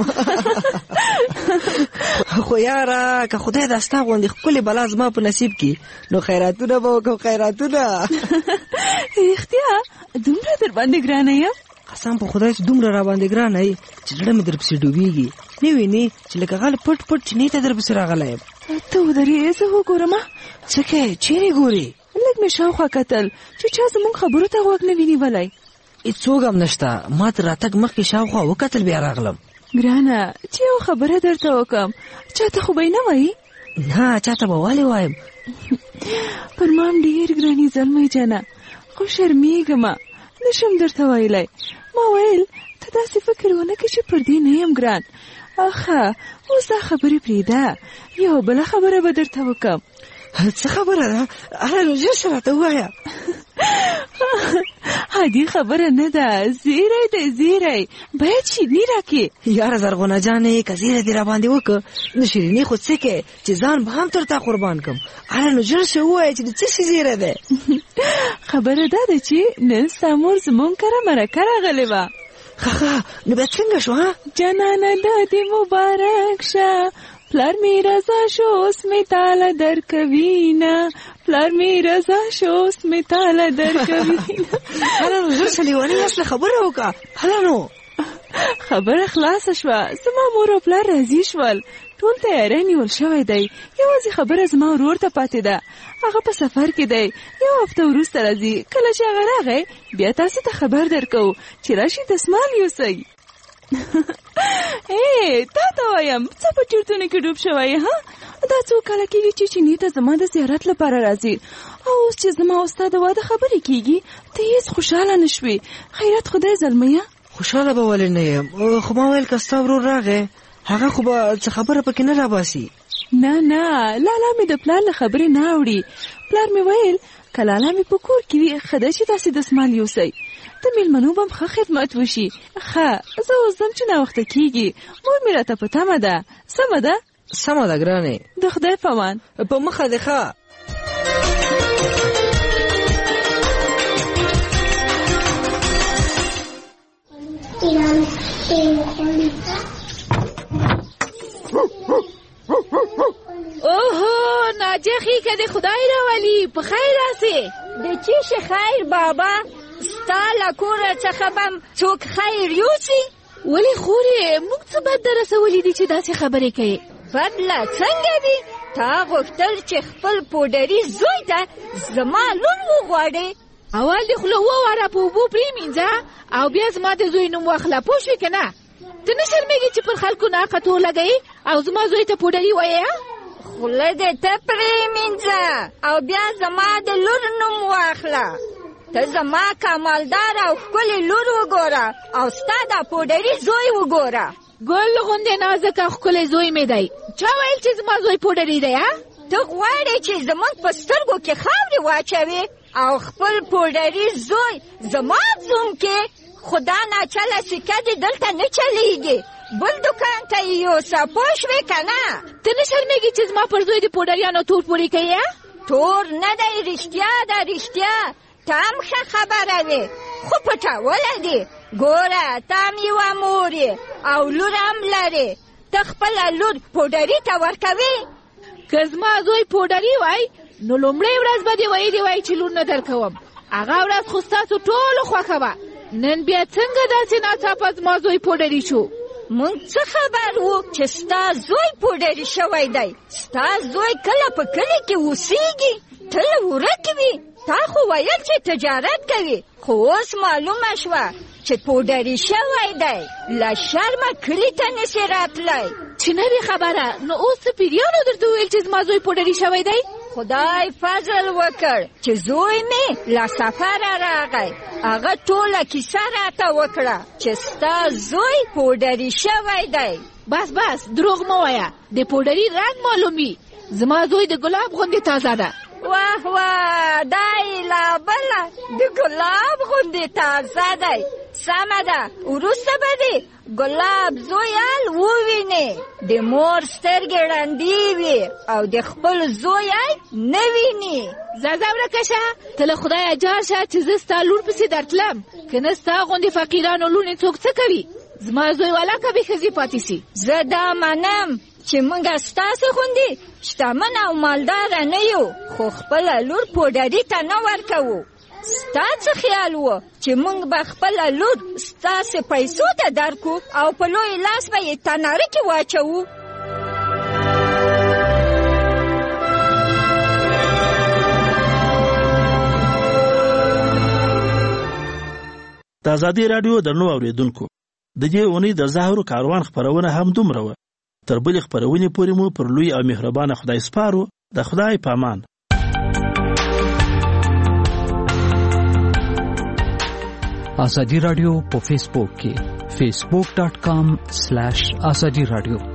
خو یاره که خدای دا ستا غوندې ښکلې بلا زما په نصیب کړي نو خیراتونه به وکړم، خیراتونه. رښتیا دومره در باندې ګرانه یم؟ قسم په خدای چې دومره را باندې ګرانه یي چې زړه مې در پسې ډوبېږي. نه وینې چې لکه غل پټ پټ چینې ته در پسې راغلی یم. ته ودرې زه وګورم. څه کوې؟ چیرې ګورې؟ لږ مې شاوخوا کتل چې چا زموږ خبرو ته غوږ نه وي نیولی. هېڅوک هم نشته. ما تر راتګ مخکې شاوخوا وکتل بیا راغلم. ګرانه چې یو خبره درته وکړم چاته خو به یې نه وایي؟ نه چاته به ولې وایم. پر ما هم ډېر ګرانې زلمی جانه خو شرمېږم نشم درته ویلی. ما ویل ته داسې فکر ونه کړې چې پر دې نه یم ګران. اخه اوس دا خبرې پرېږده یو بله خبره به درته وکړم. څه خبره ده؟ هله نو ژر شه راته ووایه. عادي خبره نه ده، زیری دی زیری. باید شیریني راکړې. یاره زرغونه جانې که زیری دې راباندې وکړه نو شیریني خو څه کې چې ځان به هم تر تا قربان کړم. هله نو ژر شه ووایه چې د څه شي زیری دی. خبره دا ده چې نن ستا مور زموږ کره مرکه راغلې وه. ښه نو بیا څنګه شو؟ جانانه دا دې مبارک شه، پلار می رضا شو اوس می تاله درکوي نه، پلار می رضا شو اوس می تاله درکوي نه. هله نو زر سلیواني اصله خبره وکړه. هله نو خبره خلاصه شوه. زما مور او پلار راضي شول. ټول تیاری نیول شوی دی. یوازې خبره زما ورور ته پاتې ده. هغه په سفر کې دی. یو هفته وروسته راځي. کله چې هغه راغی بیا تاسو ته خبر درکو چې راشي دستمال یوسئ. ای تا ته وایم څه په چورتونو کې ډوب شوی ها؟ دا څو کاله کېږي چې چیني ته زما د زیارت لپاره راځي او اوس چې زما او ستا د واده خبرې کېږي ته هېڅ خوشحاله نه شوې. خیرت خدای زلمیه. خوشحاله به ولې نه یم، خو ما ویل که ستا ورور راغی هغه خو به څه خبره پکې نه راباسي. نه نه لالا مې د پلار له خبرې نه اوړي. پلار مې ویل که لالا مې په کور کې وي ښه ده چې داسې دستمال یوسئ. د میلمنو به هم ښه خدمت وشي. ښه زه اوس ځم چې ناوخته کېږي. مور مې راته په تمه ده. سمه ده؟ سمه ده ګرانې. د خدای په امان. په مخه دې ښه. اوهو ناجه خیکه د خدای راولي په خیر راسې. د چی شي خیر بابا؟ ستا له کوره څخه به څوک خیر یوسي؟ ولې خورې موږ څه بد در رسولي دي چې داسې خبرې کوې؟ بدله څنګه دي؟ تا غوښتل چې خپل پوډري زوی ته زما لون وغواړې. اول دې خوله وواره په اوبو پرېمینځه او بیا زما د زوی نوم واخله پوه شوې که نه؟ ته نه شرمېږې چې پر خلکو ناقه تور لګوې او زما زوی ته پوډري وایې؟ خوله دې ته پرېمینځه او بیا زما د لور نوم واخله. ته زما کمالدار او ښکلې لور وګوره او ستا دا پوډري زوی وګوره. ګل غوندې نازک او ښکلی زوی مې دی. چا ویل چې زما زوی پوډري دی؟ ته غواړې چې زموږ په سترګو کې خاورې واچوې او خپل پوډري زوی زما زوم کې؟ خو دا ناچله سکه دې دلته نه چلیږي. بل دکان ته یې یوسه پوه شوې که نه؟ ته نه شرمېږې چې زما پر زوی د پوډریانو تور پورې کوې؟ تور نه دی، رښتیا ده رښتیا. ته هم ښه خبره وې خو پټولی دی. ګوره ته هم یوه مور یې او لور هم لرې. ته خپله لور پوډري ته ورکوې؟ که زما زوی پوډري وای نو لومړۍ ورځ به دې ویلې وای چې لور نه درکوم. هغه ورځ خو ستاسو ټولو خوښه وه. نن بیا څنګه داسې ناڅاپه زما زوی پوډري شو؟ مونږ څه خبر وو چې ستا زوی پوډري شوی دی؟ ستا زوی کله په کلي کې اوسېږي، تل ورک وي. تا خو ویل چې تجارت کوي، خو اوس معلومه شوه چې پوډري شوی دی. له شرمه کلي ته نسي راتلی. چې نه وي خبره نو اوس څه پیریانو درته وویل چې زما زوی پوډري شوی دی؟ خدای فضل وکړ چې زوی مې له سفره راغی. هغه ټوله کیسه راته وکړه چې ستا زوی پوډري شوی دی. بس بس دروغ مه وایه. د پوډري رنګ معلوم وي. زما زوی د ګلاب غوندې تازه ده. واه واه دا یې لا بله د ګلاب غوندې تازه دی. سمه ده وروسته به دې ګلاب زویال ووینې. د مور سترګې ړندې وي او د خپل زوی نه ویني. ځه ځه ورکه شه. ته له خدایه جار شه چې زه ستا لور پسې درتلم. که نه ستا غوندې فقیرانو لوڼې څوک څه کوي؟ زما زوی ولاکه بې ښځې پاتې سي. زه دا منم چې موږ ستاسې غوندې شتمن او مالداره نه یو، خو خپله لور پوډري ته نه ورکوو. ستا څه خیال و چې موږ به خپله لور ستاسې پیسو ته درکو او په لوی لاس به یې تناره کې واچوو؟ د ازادي راډیو درنو اوریدونکو د دې اونۍ د زهرو کاروان خبرونه هم دومره وه. تر بلې خبرونې پورې مو پر لوی او مهربانه خدای سپارو. د خدای پامان. ازادي راډیو په فیسبوک کې facebook.com slash azadi radio